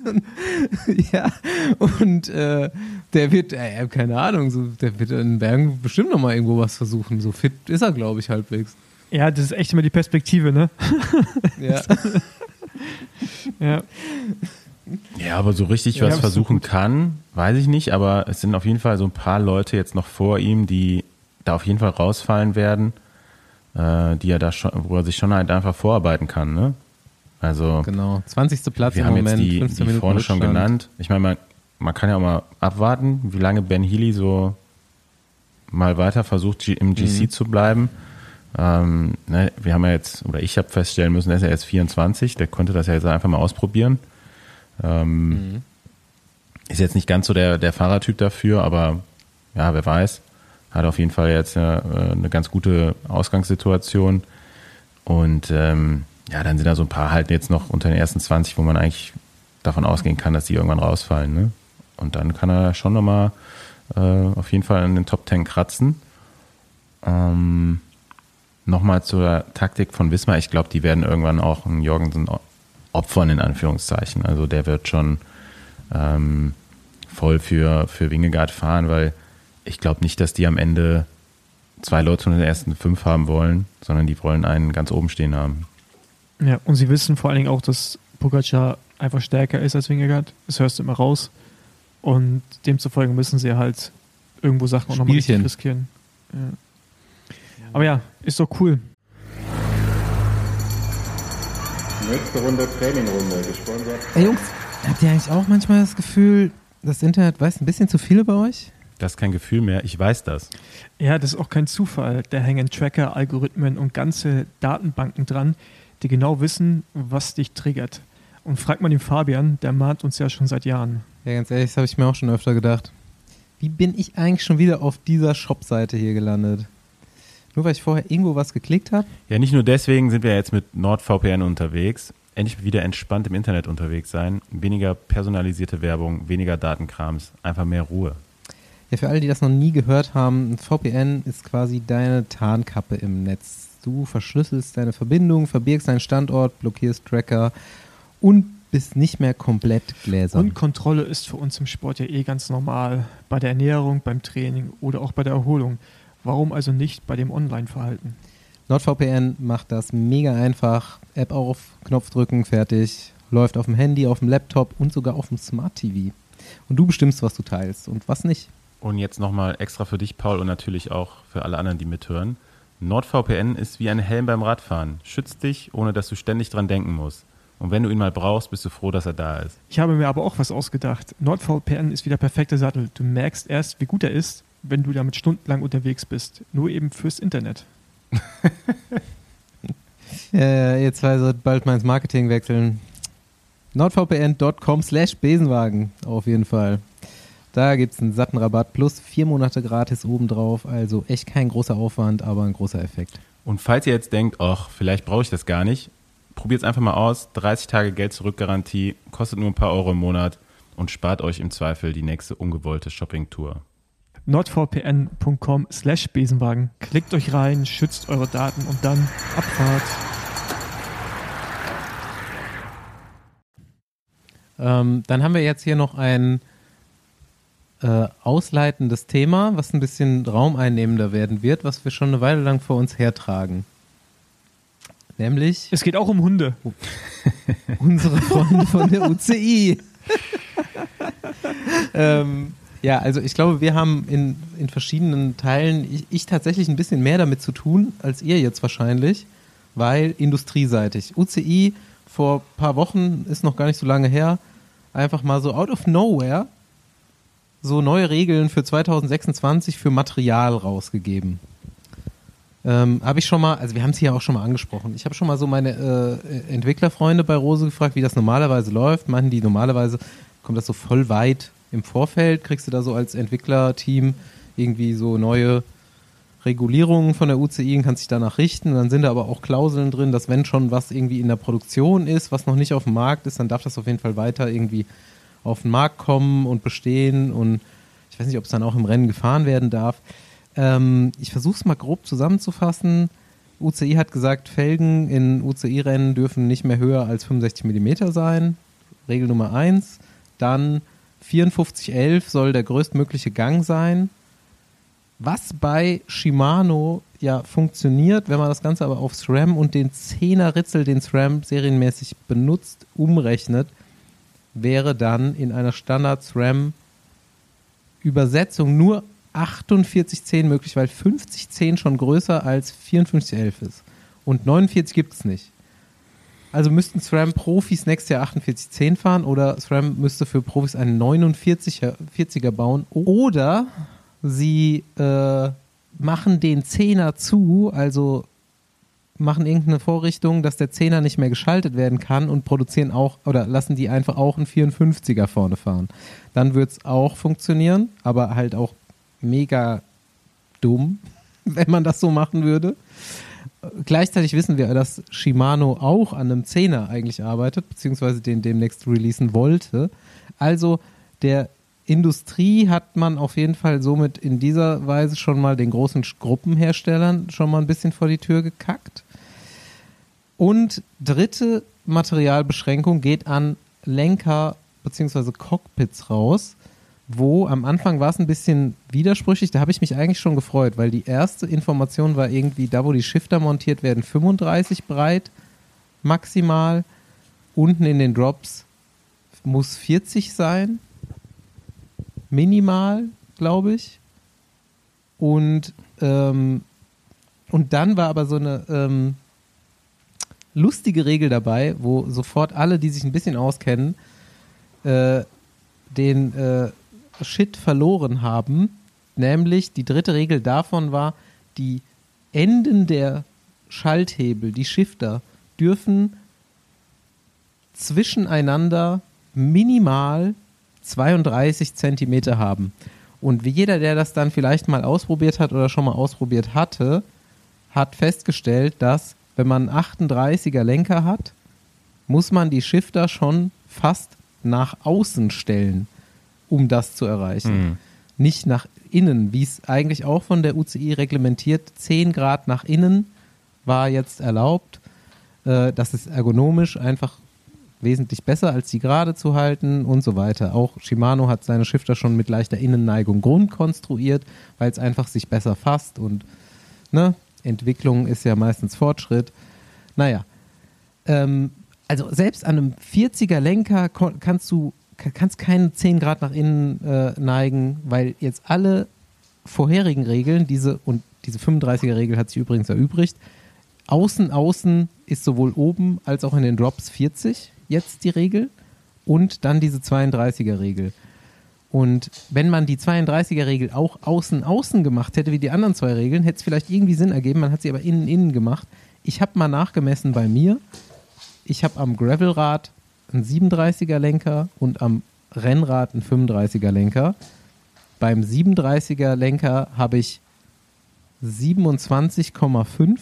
Und der wird, keine Ahnung, so, der wird in den Bergen bestimmt noch mal irgendwo was versuchen. So fit ist er, glaube ich, halbwegs. Ja, das ist echt immer die Perspektive, ne? Ja. Ja. Ja, aber so richtig Ja, was ist versuchen kann, weiß ich nicht. Aber es sind auf jeden Fall so ein paar Leute jetzt noch vor ihm, die da auf jeden Fall rausfallen werden, die er da schon, wo er sich schon halt einfach vorarbeiten kann, ne? Also Genau. 20. Platz wir im haben Moment, jetzt die 15 Minuten vorne schon Rückstand. genannt. Ich meine, man kann ja auch mal abwarten, wie lange Ben Healy so mal weiter versucht, im GC zu bleiben. Wir haben ja jetzt, oder ich habe feststellen müssen, er ist ja jetzt 24, der konnte das ja jetzt einfach mal ausprobieren. Ist jetzt nicht ganz so der Fahrertyp dafür, aber ja, wer weiß. Hat auf jeden Fall jetzt eine ganz gute Ausgangssituation. Und dann sind da so ein paar halt jetzt noch unter den ersten 20, wo man eigentlich davon ausgehen kann, dass die irgendwann rausfallen. Ne? Und dann kann er schon nochmal auf jeden Fall in den Top 10 kratzen. Nochmal zur Taktik von Wismar. Ich glaube, die werden irgendwann auch einen Jorgensen opfern, in Anführungszeichen. Also der wird schon voll für Vingegaard fahren, weil ich glaube nicht, dass die am Ende 2 Leute in den ersten 5 haben wollen, sondern die wollen einen ganz oben stehen haben. Ja, und sie wissen vor allen Dingen auch, dass Pogacar einfach stärker ist als Vingegaard. Das hörst du immer raus. Und demzufolge müssen sie halt irgendwo Sachen auch nochmal richtig Spielchen. riskieren. Ja. Aber ja, ist doch cool. Nächste Runde Trainingrunde, gesponsert. Ey Jungs, habt ihr eigentlich auch manchmal das Gefühl, das Internet weiß ein bisschen zu viel über euch? Das ist kein Gefühl mehr, ich weiß das. Ja, das ist auch kein Zufall. Da hängen Tracker, Algorithmen und ganze Datenbanken dran, die genau wissen, was dich triggert. Und fragt mal den Fabian, der mahnt uns ja schon seit Jahren. Ja, ganz ehrlich, das habe ich mir auch schon öfter gedacht. Wie bin ich eigentlich schon wieder auf dieser Shop-Seite hier gelandet? Nur weil ich vorher irgendwo was geklickt habe? Ja, nicht nur deswegen sind wir jetzt mit NordVPN unterwegs. Endlich wieder entspannt im Internet unterwegs sein. Weniger personalisierte Werbung, weniger Datenkrams, einfach mehr Ruhe. Ja, für alle, die das noch nie gehört haben, ein VPN ist quasi deine Tarnkappe im Netz. Du verschlüsselst deine Verbindung, verbirgst deinen Standort, blockierst Tracker und bist nicht mehr komplett gläsern. Und Kontrolle ist für uns im Sport ja ganz normal. Bei der Ernährung, beim Training oder auch bei der Erholung. Warum also nicht bei dem Online-Verhalten? NordVPN macht das mega einfach. App auf, Knopf drücken, fertig. Läuft auf dem Handy, auf dem Laptop und sogar auf dem Smart TV. Und du bestimmst, was du teilst und was nicht. Und jetzt nochmal extra für dich, Paul, und natürlich auch für alle anderen, die mithören. NordVPN ist wie ein Helm beim Radfahren. Schützt dich, ohne dass du ständig dran denken musst. Und wenn du ihn mal brauchst, bist du froh, dass er da ist. Ich habe mir aber auch was ausgedacht. NordVPN ist wie der perfekte Sattel. Du merkst erst, wie gut er ist, wenn du damit stundenlang unterwegs bist. Nur eben fürs Internet. Ihr zwei sollt bald mal ins Marketing wechseln. nordvpn.com/Besenwagen auf jeden Fall. Da gibt es einen satten Rabatt plus 4 Monate gratis obendrauf. Also echt kein großer Aufwand, aber ein großer Effekt. Und falls ihr jetzt denkt, ach, vielleicht brauche ich das gar nicht, probiert es einfach mal aus. 30 Tage Geld-Zurück-Garantie, kostet nur ein paar Euro im Monat und spart euch im Zweifel die nächste ungewollte Shopping-Tour. nordvpn.com/Besenwagen. Klickt euch rein, schützt eure Daten und dann Abfahrt. Dann haben wir jetzt hier noch ein ausleitendes Thema, was ein bisschen raumeinnehmender werden wird, was wir schon eine Weile lang vor uns hertragen. Nämlich Es geht auch um Hunde. unsere Freunde von der UCI. Ja, also ich glaube, wir haben in verschiedenen Teilen, ich tatsächlich ein bisschen mehr damit zu tun, als ihr jetzt wahrscheinlich, weil industrieseitig. UCI vor ein paar Wochen, ist noch gar nicht so lange her, einfach mal so out of nowhere so neue Regeln für 2026 für Material rausgegeben. Habe ich schon mal, also wir haben es hier auch schon mal angesprochen, ich habe schon mal so meine Entwicklerfreunde bei Rose gefragt, wie das normalerweise läuft. Meinten die, normalerweise kommt das so voll weit im Vorfeld, kriegst du da so als Entwicklerteam irgendwie so neue Regulierungen von der UCI und kannst dich danach richten. Und dann sind da aber auch Klauseln drin, dass wenn schon was irgendwie in der Produktion ist, was noch nicht auf dem Markt ist, dann darf das auf jeden Fall weiter irgendwie auf den Markt kommen und bestehen. Und ich weiß nicht, ob es dann auch im Rennen gefahren werden darf. Ich versuche es mal grob zusammenzufassen. UCI hat gesagt, Felgen in UCI-Rennen dürfen nicht mehr höher als 65 mm sein. Regel Nummer 1. Dann 5411 soll der größtmögliche Gang sein. Was bei Shimano ja funktioniert, wenn man das Ganze aber auf SRAM und den 10er Ritzel, den SRAM serienmäßig benutzt, umrechnet, wäre dann in einer Standard-SRAM-Übersetzung nur 4810 möglich, weil 5010 schon größer als 5411 ist. Und 49 gibt es nicht. Also müssten SRAM-Profis nächstes Jahr 4810 fahren oder SRAM müsste für Profis einen 49er bauen oder sie machen den 10er zu, also machen irgendeine Vorrichtung, dass der 10er nicht mehr geschaltet werden kann und produzieren auch oder lassen die einfach auch einen 54er vorne fahren. Dann wird es auch funktionieren, aber halt auch mega dumm, wenn man das so machen würde. Gleichzeitig wissen wir, dass Shimano auch an einem 10er eigentlich arbeitet, beziehungsweise den demnächst releasen wollte. Also der Industrie hat man auf jeden Fall somit in dieser Weise schon mal den großen Gruppenherstellern schon mal ein bisschen vor die Tür gekackt. Und dritte Materialbeschränkung geht an Lenker bzw. Cockpits raus, wo am Anfang war es ein bisschen widersprüchlich, da habe ich mich eigentlich schon gefreut, weil die erste Information war irgendwie, da wo die Shifter montiert werden, 35 breit maximal, unten in den Drops muss 40 sein, minimal, glaube ich. Und dann war aber so eine lustige Regel dabei, wo sofort alle, die sich ein bisschen auskennen, den Shit verloren haben. Nämlich die dritte Regel davon war, die Enden der Schalthebel, die Shifter, dürfen zwischeneinander minimal 32 Zentimeter haben. Und wie jeder, der das dann vielleicht mal ausprobiert hat oder schon mal ausprobiert hatte, hat festgestellt, dass wenn man einen 38er Lenker hat, muss man die Shifter schon fast nach außen stellen, um das zu erreichen. Nicht nach innen, wie es eigentlich auch von der UCI reglementiert. 10 Grad nach innen war jetzt erlaubt. Das ist ergonomisch einfach wesentlich besser, als die gerade zu halten und so weiter. Auch Shimano hat seine Shifter schon mit leichter Innenneigung grundkonstruiert, weil es einfach sich besser fasst und Entwicklung ist ja meistens Fortschritt. Naja, also selbst an einem 40er Lenker kannst keine 10 Grad nach innen neigen, weil jetzt alle vorherigen Regeln, diese 35er Regel hat sich übrigens erübrigt, außen ist sowohl oben als auch in den Drops 40 jetzt die Regel und dann diese 32er Regel. Und wenn man die 32er Regel auch außen gemacht hätte, wie die anderen zwei Regeln, hätte es vielleicht irgendwie Sinn ergeben, man hat sie aber innen gemacht. Ich habe mal nachgemessen bei mir, ich habe am Gravelrad einen 37er Lenker und am Rennrad einen 35er Lenker. Beim 37er Lenker habe ich 27,5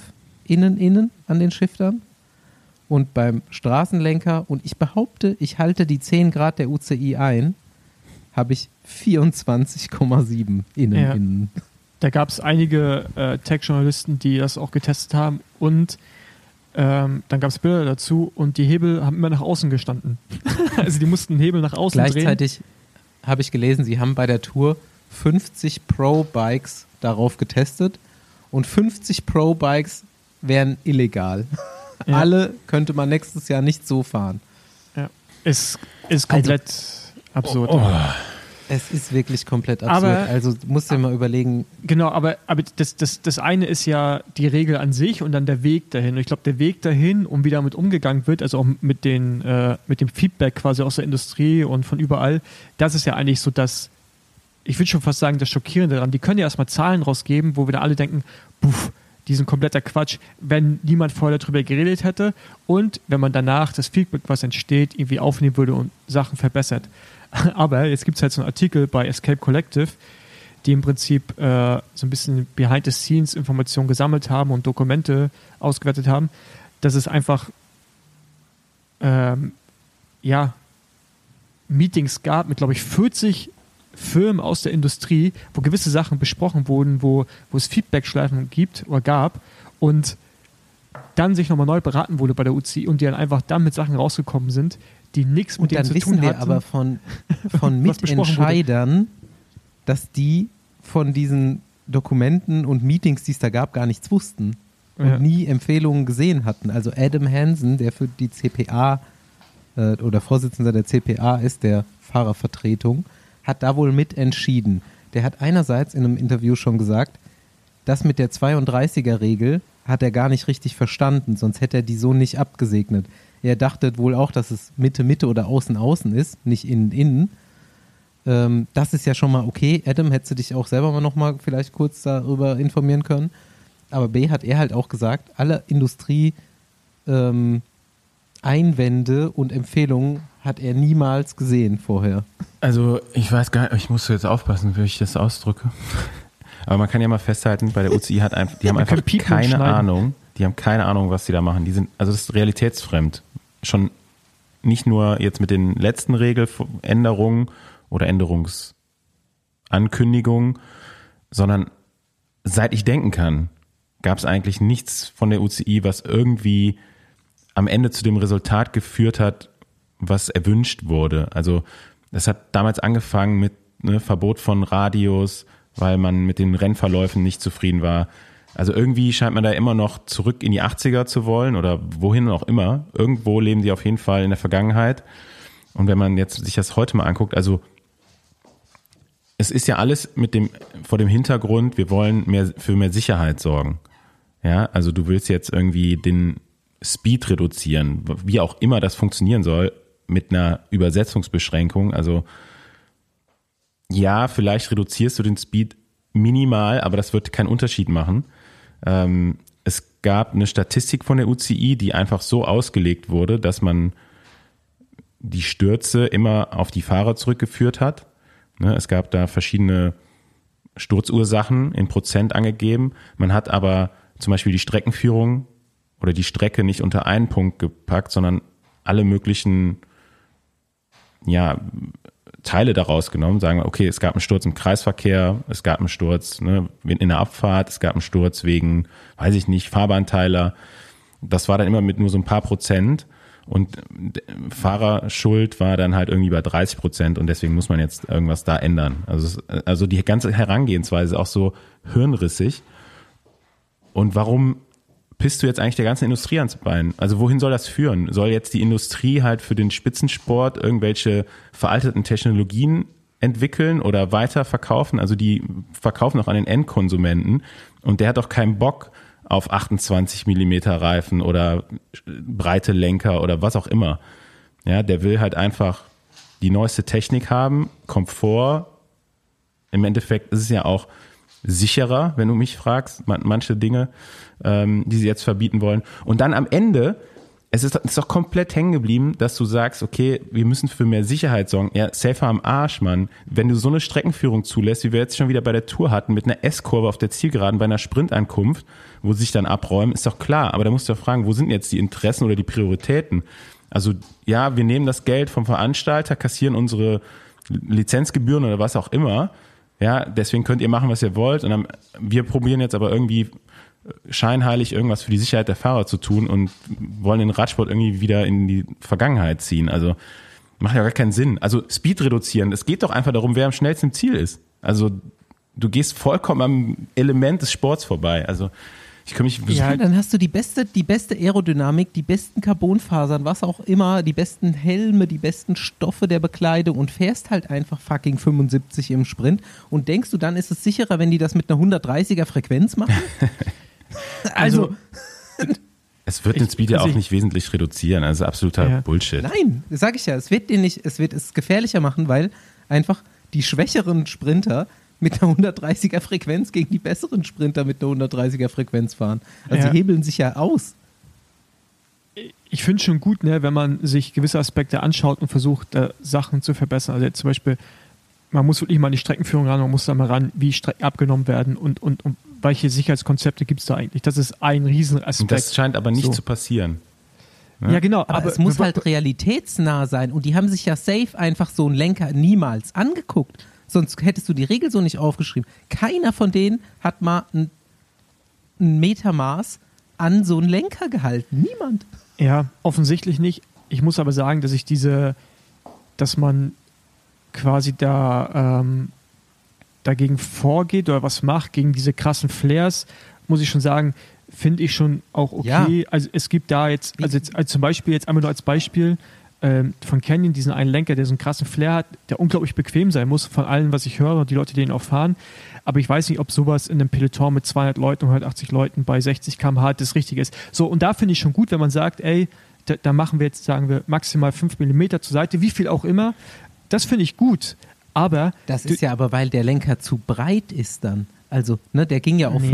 innen an den Shiftern und beim Straßenlenker, und ich behaupte, ich halte die 10 Grad der UCI ein, habe ich 24,7 innen. Da gab es einige Tech-Journalisten, die das auch getestet haben, und dann gab es Bilder dazu und die Hebel haben immer nach außen gestanden. Also die mussten Hebel nach außen drehen. Gleichzeitig habe ich gelesen, sie haben bei der Tour 50 Pro-Bikes darauf getestet und 50 Pro-Bikes wären illegal. Ja. Alle könnte man nächstes Jahr nicht so fahren. Ja. Ist komplett absurd. Es ist wirklich komplett absurd. Also musst du dir mal überlegen. Genau, aber das eine ist ja die Regel an sich und dann der Weg dahin. Und ich glaube, der Weg dahin, wie damit umgegangen wird, also auch mit dem Feedback quasi aus der Industrie und von überall, das ist ja eigentlich so das, ich würde schon fast sagen, das Schockierende daran. Die können ja erstmal Zahlen rausgeben, wo wir da alle denken, die sind kompletter Quatsch, wenn niemand vorher darüber geredet hätte und wenn man danach das Feedback, was entsteht, irgendwie aufnehmen würde und Sachen verbessert. Aber jetzt gibt es halt so einen Artikel bei Escape Collective, die im Prinzip so ein bisschen Behind-the-Scenes-Informationen gesammelt haben und Dokumente ausgewertet haben, dass es einfach Meetings gab mit, glaube ich, 40 Firmen aus der Industrie, wo gewisse Sachen besprochen wurden, wo es Feedback-Schleifen gibt oder gab und dann sich nochmal neu beraten wurde bei der UCI und die dann einfach dann mit Sachen rausgekommen sind, die nichts mit dem zu tun hatten. Und dann wissen wir aber von Mitentscheidern, dass die von diesen Dokumenten und Meetings, die es da gab, gar nichts wussten und nie Empfehlungen gesehen hatten. Also Adam Hansen, der für die CPA oder Vorsitzender der CPA ist, der Fahrervertretung, hat da wohl mitentschieden. Der hat einerseits in einem Interview schon gesagt, das mit der 32er-Regel hat er gar nicht richtig verstanden, sonst hätte er die so nicht abgesegnet. Er dachte wohl auch, dass es Mitte oder Außen ist, nicht Innen. Das ist ja schon mal okay. Adam, hättest du dich auch selber mal nochmal vielleicht kurz darüber informieren können. Aber B hat er halt auch gesagt, alle Industrie Einwände und Empfehlungen hat er niemals gesehen vorher. Also ich weiß gar nicht, ich muss jetzt aufpassen, wie ich das ausdrücke. Aber man kann ja mal festhalten, bei der UCI die haben einfach keine Ahnung. Die haben keine Ahnung, was die da machen. Also das ist realitätsfremd. Schon nicht nur jetzt mit den letzten Regeländerungen oder Änderungsankündigungen, sondern seit ich denken kann, gab es eigentlich nichts von der UCI, was irgendwie am Ende zu dem Resultat geführt hat, was erwünscht wurde. Also es hat damals angefangen mit Verbot von Radios, weil man mit den Rennverläufen nicht zufrieden war. Also irgendwie scheint man da immer noch zurück in die 80er zu wollen oder wohin auch immer. Irgendwo leben die auf jeden Fall in der Vergangenheit. Und wenn man jetzt sich das heute mal anguckt, also es ist ja alles vor dem Hintergrund, wir wollen für mehr Sicherheit sorgen. Ja, also du willst jetzt irgendwie den Speed reduzieren, wie auch immer das funktionieren soll, mit einer Übersetzungsbeschränkung. Also ja, vielleicht reduzierst du den Speed minimal, aber das wird keinen Unterschied machen. Es gab eine Statistik von der UCI, die einfach so ausgelegt wurde, dass man die Stürze immer auf die Fahrer zurückgeführt hat. Es gab da verschiedene Sturzursachen in Prozent angegeben. Man hat aber zum Beispiel die Streckenführung oder die Strecke nicht unter einen Punkt gepackt, sondern alle möglichen Teile daraus genommen, sagen, okay, es gab einen Sturz im Kreisverkehr, es gab einen Sturz in der Abfahrt, es gab einen Sturz wegen, weiß ich nicht, Fahrbahnteiler. Das war dann immer mit nur so ein paar Prozent und Fahrerschuld war dann halt irgendwie bei 30% und deswegen muss man jetzt irgendwas da ändern. Also die ganze Herangehensweise ist auch so hirnrissig. Und warum pisst du jetzt eigentlich der ganzen Industrie ans Bein? Also wohin soll das führen? Soll jetzt die Industrie halt für den Spitzensport irgendwelche veralteten Technologien entwickeln oder weiter verkaufen? Also die verkaufen auch an den Endkonsumenten und der hat doch keinen Bock auf 28 Millimeter Reifen oder breite Lenker oder was auch immer. Ja, der will halt einfach die neueste Technik haben, Komfort. Im Endeffekt ist es ja auch sicherer, wenn du mich fragst, manche Dinge, die sie jetzt verbieten wollen. Und dann am Ende es ist doch komplett hängen geblieben, dass du sagst, okay, wir müssen für mehr Sicherheit sorgen. Ja, safer am Arsch, Mann. Wenn du so eine Streckenführung zulässt, wie wir jetzt schon wieder bei der Tour hatten, mit einer S-Kurve auf der Zielgeraden bei einer Sprintankunft, wo sie sich dann abräumen, ist doch klar. Aber da musst du ja fragen, wo sind jetzt die Interessen oder die Prioritäten? Also ja, wir nehmen das Geld vom Veranstalter, kassieren unsere Lizenzgebühren oder was auch immer. Ja, deswegen könnt ihr machen, was ihr wollt. Und dann, wir probieren jetzt aber irgendwie scheinheilig irgendwas für die Sicherheit der Fahrer zu tun und wollen den Radsport irgendwie wieder in die Vergangenheit ziehen. Also macht ja gar keinen Sinn. Also Speed reduzieren, es geht doch einfach darum, wer am schnellsten im Ziel ist. Also du gehst vollkommen am Element des Sports vorbei. Also ich kann mich... Ja, dann hast du die beste Aerodynamik, die besten Carbonfasern, was auch immer, die besten Helme, die besten Stoffe der Bekleidung und fährst halt einfach fucking 75 im Sprint und denkst du, dann ist es sicherer, wenn die das mit einer 130er Frequenz machen? Also es wird den Speed ja auch nicht wesentlich reduzieren, also absoluter Bullshit. Nein, das sage ich ja, es wird es gefährlicher machen, weil einfach die schwächeren Sprinter mit einer 130er Frequenz gegen die besseren Sprinter mit einer 130er Frequenz fahren. Also die hebeln sich ja aus. Ich finde es schon gut, ne, wenn man sich gewisse Aspekte anschaut und versucht, Sachen zu verbessern. Also jetzt zum Beispiel, man muss wirklich mal an die Streckenführung ran, man muss da mal ran, wie Strecken abgenommen werden und welche Sicherheitskonzepte gibt es da eigentlich. Das ist ein Riesenaspekt. Und das scheint aber nicht zu passieren. Ja, genau. Aber es muss halt realitätsnah sein und die haben sich ja safe einfach so einen Lenker niemals angeguckt. Sonst hättest du die Regel so nicht aufgeschrieben. Keiner von denen hat mal ein Metermaß an so einen Lenker gehalten. Niemand. Ja, offensichtlich nicht. Ich muss aber sagen, dass man quasi da dagegen vorgeht oder was macht, gegen diese krassen Flares, muss ich schon sagen, finde ich schon auch okay. Ja. Also es gibt da jetzt, also zum Beispiel, jetzt einmal nur als Beispiel, von Canyon, diesen einen Lenker, der so einen krassen Flair hat, der unglaublich bequem sein muss, von allem, was ich höre, die Leute, die ihn auch fahren. Aber ich weiß nicht, ob sowas in einem Peloton mit 200 Leuten und 180 Leuten bei 60 km/h das Richtige ist. So, und da finde ich schon gut, wenn man sagt, ey, da machen wir jetzt, sagen wir, maximal 5 mm zur Seite, wie viel auch immer. Das finde ich gut. Aber das ist ja aber, weil der Lenker zu breit ist dann. Also, ne, der ging ja auf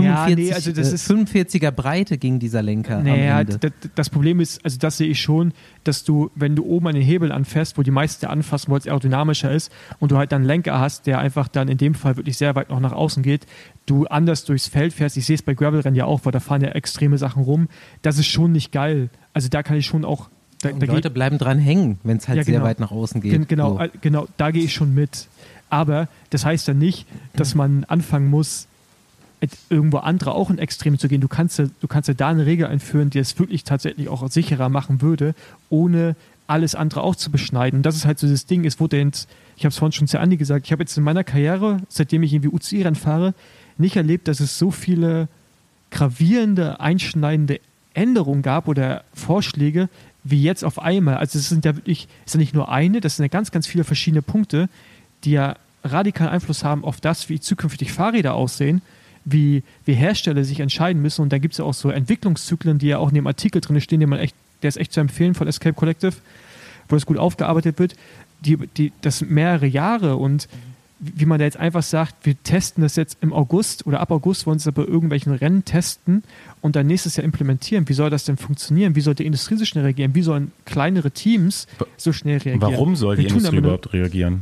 45er Breite ging dieser Lenker am Ende. Das Problem ist, also das sehe ich schon, dass du, wenn du oben an den Hebel anfährst, wo die meisten anfassen, weil es aerodynamischer ist und du halt dann einen Lenker hast, der einfach dann in dem Fall wirklich sehr weit noch nach außen geht, du anders durchs Feld fährst. Ich sehe es bei Gravelrennen ja auch, weil da fahren ja extreme Sachen rum. Das ist schon nicht geil. Also da kann ich schon auch... Die Leute bleiben dran hängen, wenn es halt sehr weit nach außen geht. Genau, da gehe ich schon mit. Aber das heißt ja nicht, dass man anfangen muss, irgendwo andere auch in Extreme zu gehen. Du kannst ja da eine Regel einführen, die es wirklich tatsächlich auch sicherer machen würde, ohne alles andere auch zu beschneiden. Und das ist halt so das Ding, ich habe es vorhin schon zu Andi gesagt, ich habe jetzt in meiner Karriere, seitdem ich irgendwie UCI-Rennen fahre, nicht erlebt, dass es so viele gravierende, einschneidende Änderungen gab oder Vorschläge, wie jetzt auf einmal. Also es ist ja nicht nur eine, das sind ja ganz, ganz viele verschiedene Punkte, die ja radikalen Einfluss haben auf das, wie zukünftig Fahrräder aussehen, wie Hersteller sich entscheiden müssen. Und da gibt es ja auch so Entwicklungszyklen, die ja auch in dem Artikel drin stehen, der ist echt zu empfehlen von Escape Collective, wo das gut aufgearbeitet wird. Das sind mehrere Jahre und wie man da jetzt einfach sagt, wir testen das jetzt im August oder ab August wollen sie bei irgendwelchen Rennen testen und dann nächstes Jahr implementieren. Wie soll das denn funktionieren? Wie soll die Industrie so schnell reagieren? Wie sollen kleinere Teams so schnell reagieren? Warum soll die Industrie überhaupt reagieren?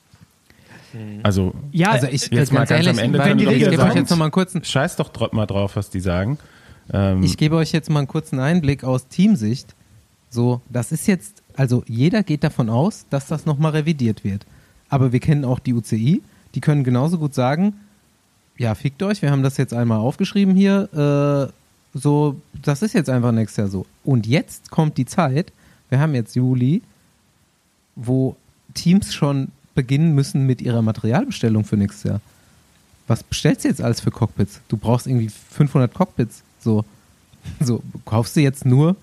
Also, ich jetzt mal ganz am Ende ich gebe euch jetzt noch mal einen kurzen scheiß doch mal drauf, was die sagen. Ich gebe euch jetzt mal einen kurzen Einblick aus Teamsicht. So, das ist jetzt, also jeder geht davon aus, dass das nochmal revidiert wird. Aber wir kennen auch die UCI, die können genauso gut sagen, ja, fickt euch, wir haben das jetzt einmal aufgeschrieben hier, so, das ist jetzt einfach nächstes Jahr so. Und jetzt kommt die Zeit, wir haben jetzt Juli, wo Teams schon beginnen müssen mit ihrer Materialbestellung für nächstes Jahr. Was bestellst du jetzt alles für Cockpits? Du brauchst irgendwie 500 Cockpits. So kaufst du jetzt nur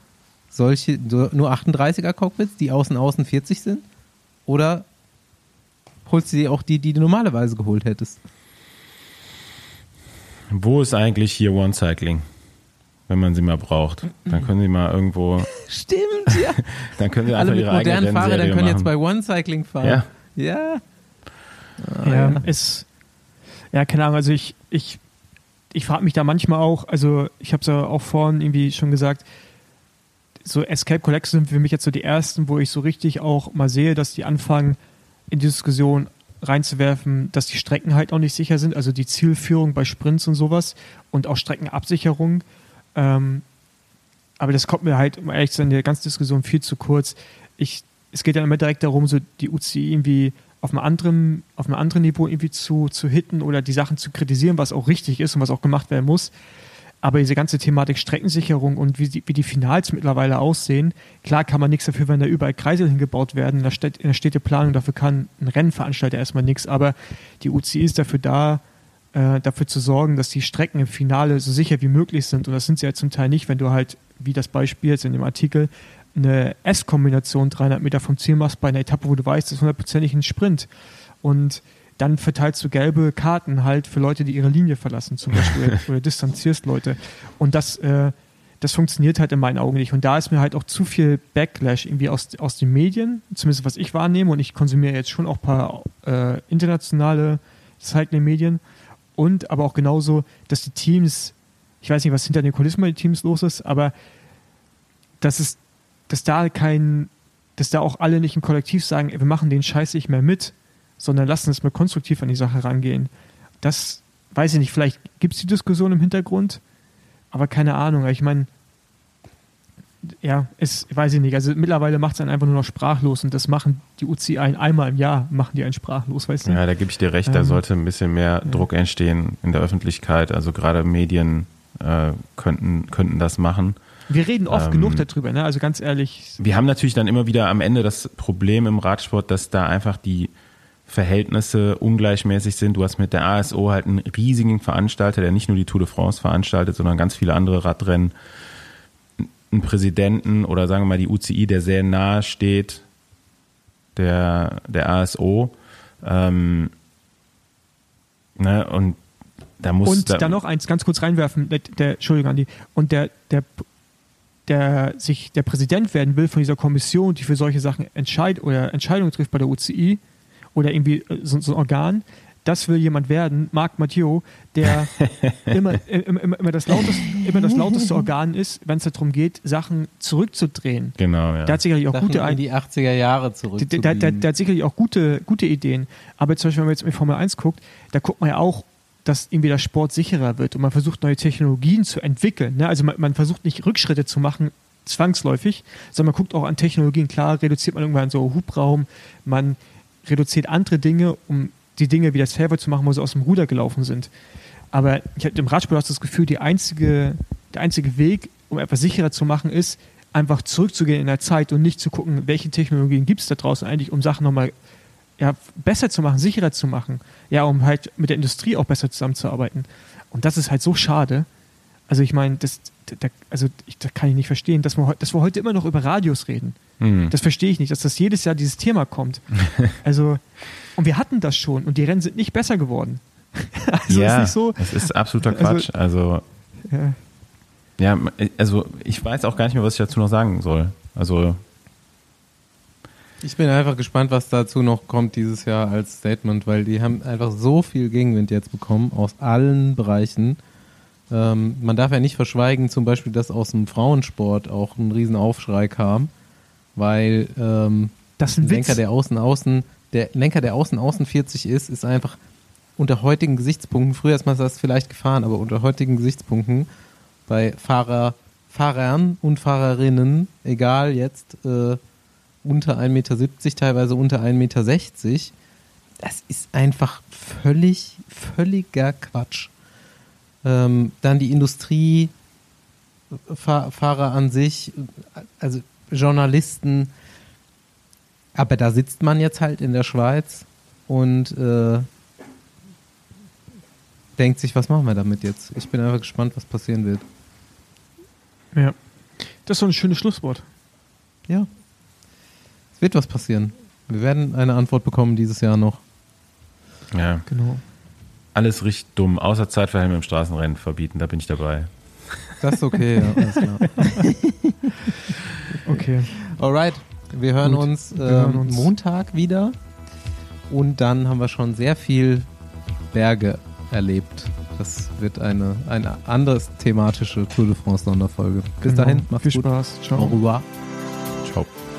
38er Cockpits, die außen 40 sind? Oder holst du dir auch die du normalerweise geholt hättest? Wo ist eigentlich hier One Cycling? Wenn man sie mal braucht. Dann können sie mal irgendwo... Stimmt, ja. Dann können sie einfach ihre eigene Rennserie machen. Alle modernen Fahrräder können jetzt bei One Cycling fahren. Ja. Keine Ahnung, also ich frage mich da manchmal auch, also ich habe es ja auch vorhin irgendwie schon gesagt, so Escape Collector sind für mich jetzt so die ersten, wo ich so richtig auch mal sehe, dass die anfangen, in die Diskussion reinzuwerfen, dass die Strecken halt auch nicht sicher sind, also die Zielführung bei Sprints und sowas und auch Streckenabsicherung. Aber das kommt mir halt, um ehrlich zu sein, in der ganzen Diskussion viel zu kurz. Es geht ja immer direkt darum, so die UCI irgendwie auf einem anderen Niveau irgendwie zu hitten oder die Sachen zu kritisieren, was auch richtig ist und was auch gemacht werden muss. Aber diese ganze Thematik Streckensicherung und wie die Finals mittlerweile aussehen, klar kann man nichts dafür, wenn da überall Kreisel hingebaut werden. In der Städteplanung, dafür kann ein Rennveranstalter erstmal nichts. Aber die UCI ist dafür da, dafür zu sorgen, dass die Strecken im Finale so sicher wie möglich sind. Und das sind sie ja zum Teil nicht, wenn du halt, wie das Beispiel jetzt in dem Artikel, eine S-Kombination 300 Meter vom Ziel machst bei einer Etappe, wo du weißt, das ist 100%ig ein Sprint. Und dann verteilst du gelbe Karten halt für Leute, die ihre Linie verlassen zum Beispiel oder distanzierst Leute. Und das funktioniert halt in meinen Augen nicht. Und da ist mir halt auch zu viel Backlash irgendwie aus den Medien, zumindest was ich wahrnehme. Und ich konsumiere jetzt schon auch ein paar internationale Cycling-Medien. Und aber auch genauso, dass die Teams, ich weiß nicht, was hinter den Kulissen bei den Teams los ist, aber dass da auch alle nicht im Kollektiv sagen, wir machen den Scheiß nicht mehr mit, sondern lassen es mal konstruktiv an die Sache rangehen. Das, weiß ich nicht, vielleicht gibt es die Diskussion im Hintergrund, aber keine Ahnung. Ich meine, ja, weiß ich nicht. Also mittlerweile macht es einen einfach nur noch sprachlos und das machen die UCI einmal im Jahr, machen die einen sprachlos, weißt du? Ja, da gebe ich dir recht, da sollte ein bisschen mehr Druck entstehen in der Öffentlichkeit. Also gerade Medien könnten das machen. Wir reden oft genug darüber, ne? Also ganz ehrlich. Wir haben natürlich dann immer wieder am Ende das Problem im Radsport, dass da einfach die Verhältnisse ungleichmäßig sind. Du hast mit der ASO halt einen riesigen Veranstalter, der nicht nur die Tour de France veranstaltet, sondern ganz viele andere Radrennen. Einen Präsidenten oder sagen wir mal die UCI, der sehr nahe steht, der ASO. Ne? Und da muss... Und dann noch eins ganz kurz reinwerfen, Entschuldigung, Andi, und der Präsident werden will von dieser Kommission, die für solche Sachen Entscheidungen trifft bei der UCI oder irgendwie so ein Organ, das will jemand werden, Marc Mathieu, der immer das lauteste Organ ist, wenn es darum geht, Sachen zurückzudrehen. Genau, ja. Der hat sicherlich auch Sachen gute in die 80er Jahre zurückzubiegen. Der hat sicherlich auch gute Ideen. Aber zum Beispiel, wenn man jetzt mit Formel 1 guckt, da guckt man ja auch, dass irgendwie der Sport sicherer wird und man versucht, neue Technologien zu entwickeln. Ne? Also man versucht nicht Rückschritte zu machen, zwangsläufig, sondern man guckt auch an Technologien. Klar, reduziert man irgendwann so Hubraum, man reduziert andere Dinge, um die Dinge wie das Fairway zu machen, wo sie aus dem Ruder gelaufen sind. Aber im Radsport hast du das Gefühl, der einzige Weg, um etwas sicherer zu machen, ist, einfach zurückzugehen in der Zeit und nicht zu gucken, welche Technologien gibt es da draußen eigentlich, um Sachen nochmal besser zu machen, sicherer zu machen. Ja, um halt mit der Industrie auch besser zusammenzuarbeiten. Und das ist halt so schade. Also ich meine, das kann ich nicht verstehen, dass wir heute immer noch über Radios reden. Das verstehe ich nicht, dass das jedes Jahr dieses Thema kommt. Also, und wir hatten das schon und die Rennen sind nicht besser geworden. Also ja, ist nicht so. Das ist absoluter Quatsch. Also ich weiß auch gar nicht mehr, was ich dazu noch sagen soll. Also ich bin einfach gespannt, was dazu noch kommt dieses Jahr als Statement, weil die haben einfach so viel Gegenwind jetzt bekommen aus allen Bereichen. Man darf ja nicht verschweigen, zum Beispiel, dass aus dem Frauensport auch ein Riesenaufschrei kam, weil das ist ein Lenker, der außen 40 ist einfach unter heutigen Gesichtspunkten, früher ist man das vielleicht gefahren, aber unter heutigen Gesichtspunkten bei Fahrern und Fahrerinnen, egal jetzt unter 1,70 Meter, teilweise unter 1,60 Meter, das ist einfach völliger Quatsch. Dann die Industriefahrer an sich, also Journalisten, aber da sitzt man jetzt halt in der Schweiz und denkt sich, was machen wir damit jetzt? Ich bin einfach gespannt, was passieren wird. Ja, das ist so ein schönes Schlusswort. Ja, es wird was passieren. Wir werden eine Antwort bekommen dieses Jahr noch. Ja, genau. Alles richtig dumm, außer Zeitverhelme im Straßenrennen verbieten, da bin ich dabei. Das ist okay, ja, alles klar. Okay. Alright, wir hören uns Montag wieder und dann haben wir schon sehr viel Berge erlebt. Das wird eine andere thematische Tour de France Sonderfolge. Bis dahin, macht's Viel gut. Spaß. Ciao. Au revoir. Ciao.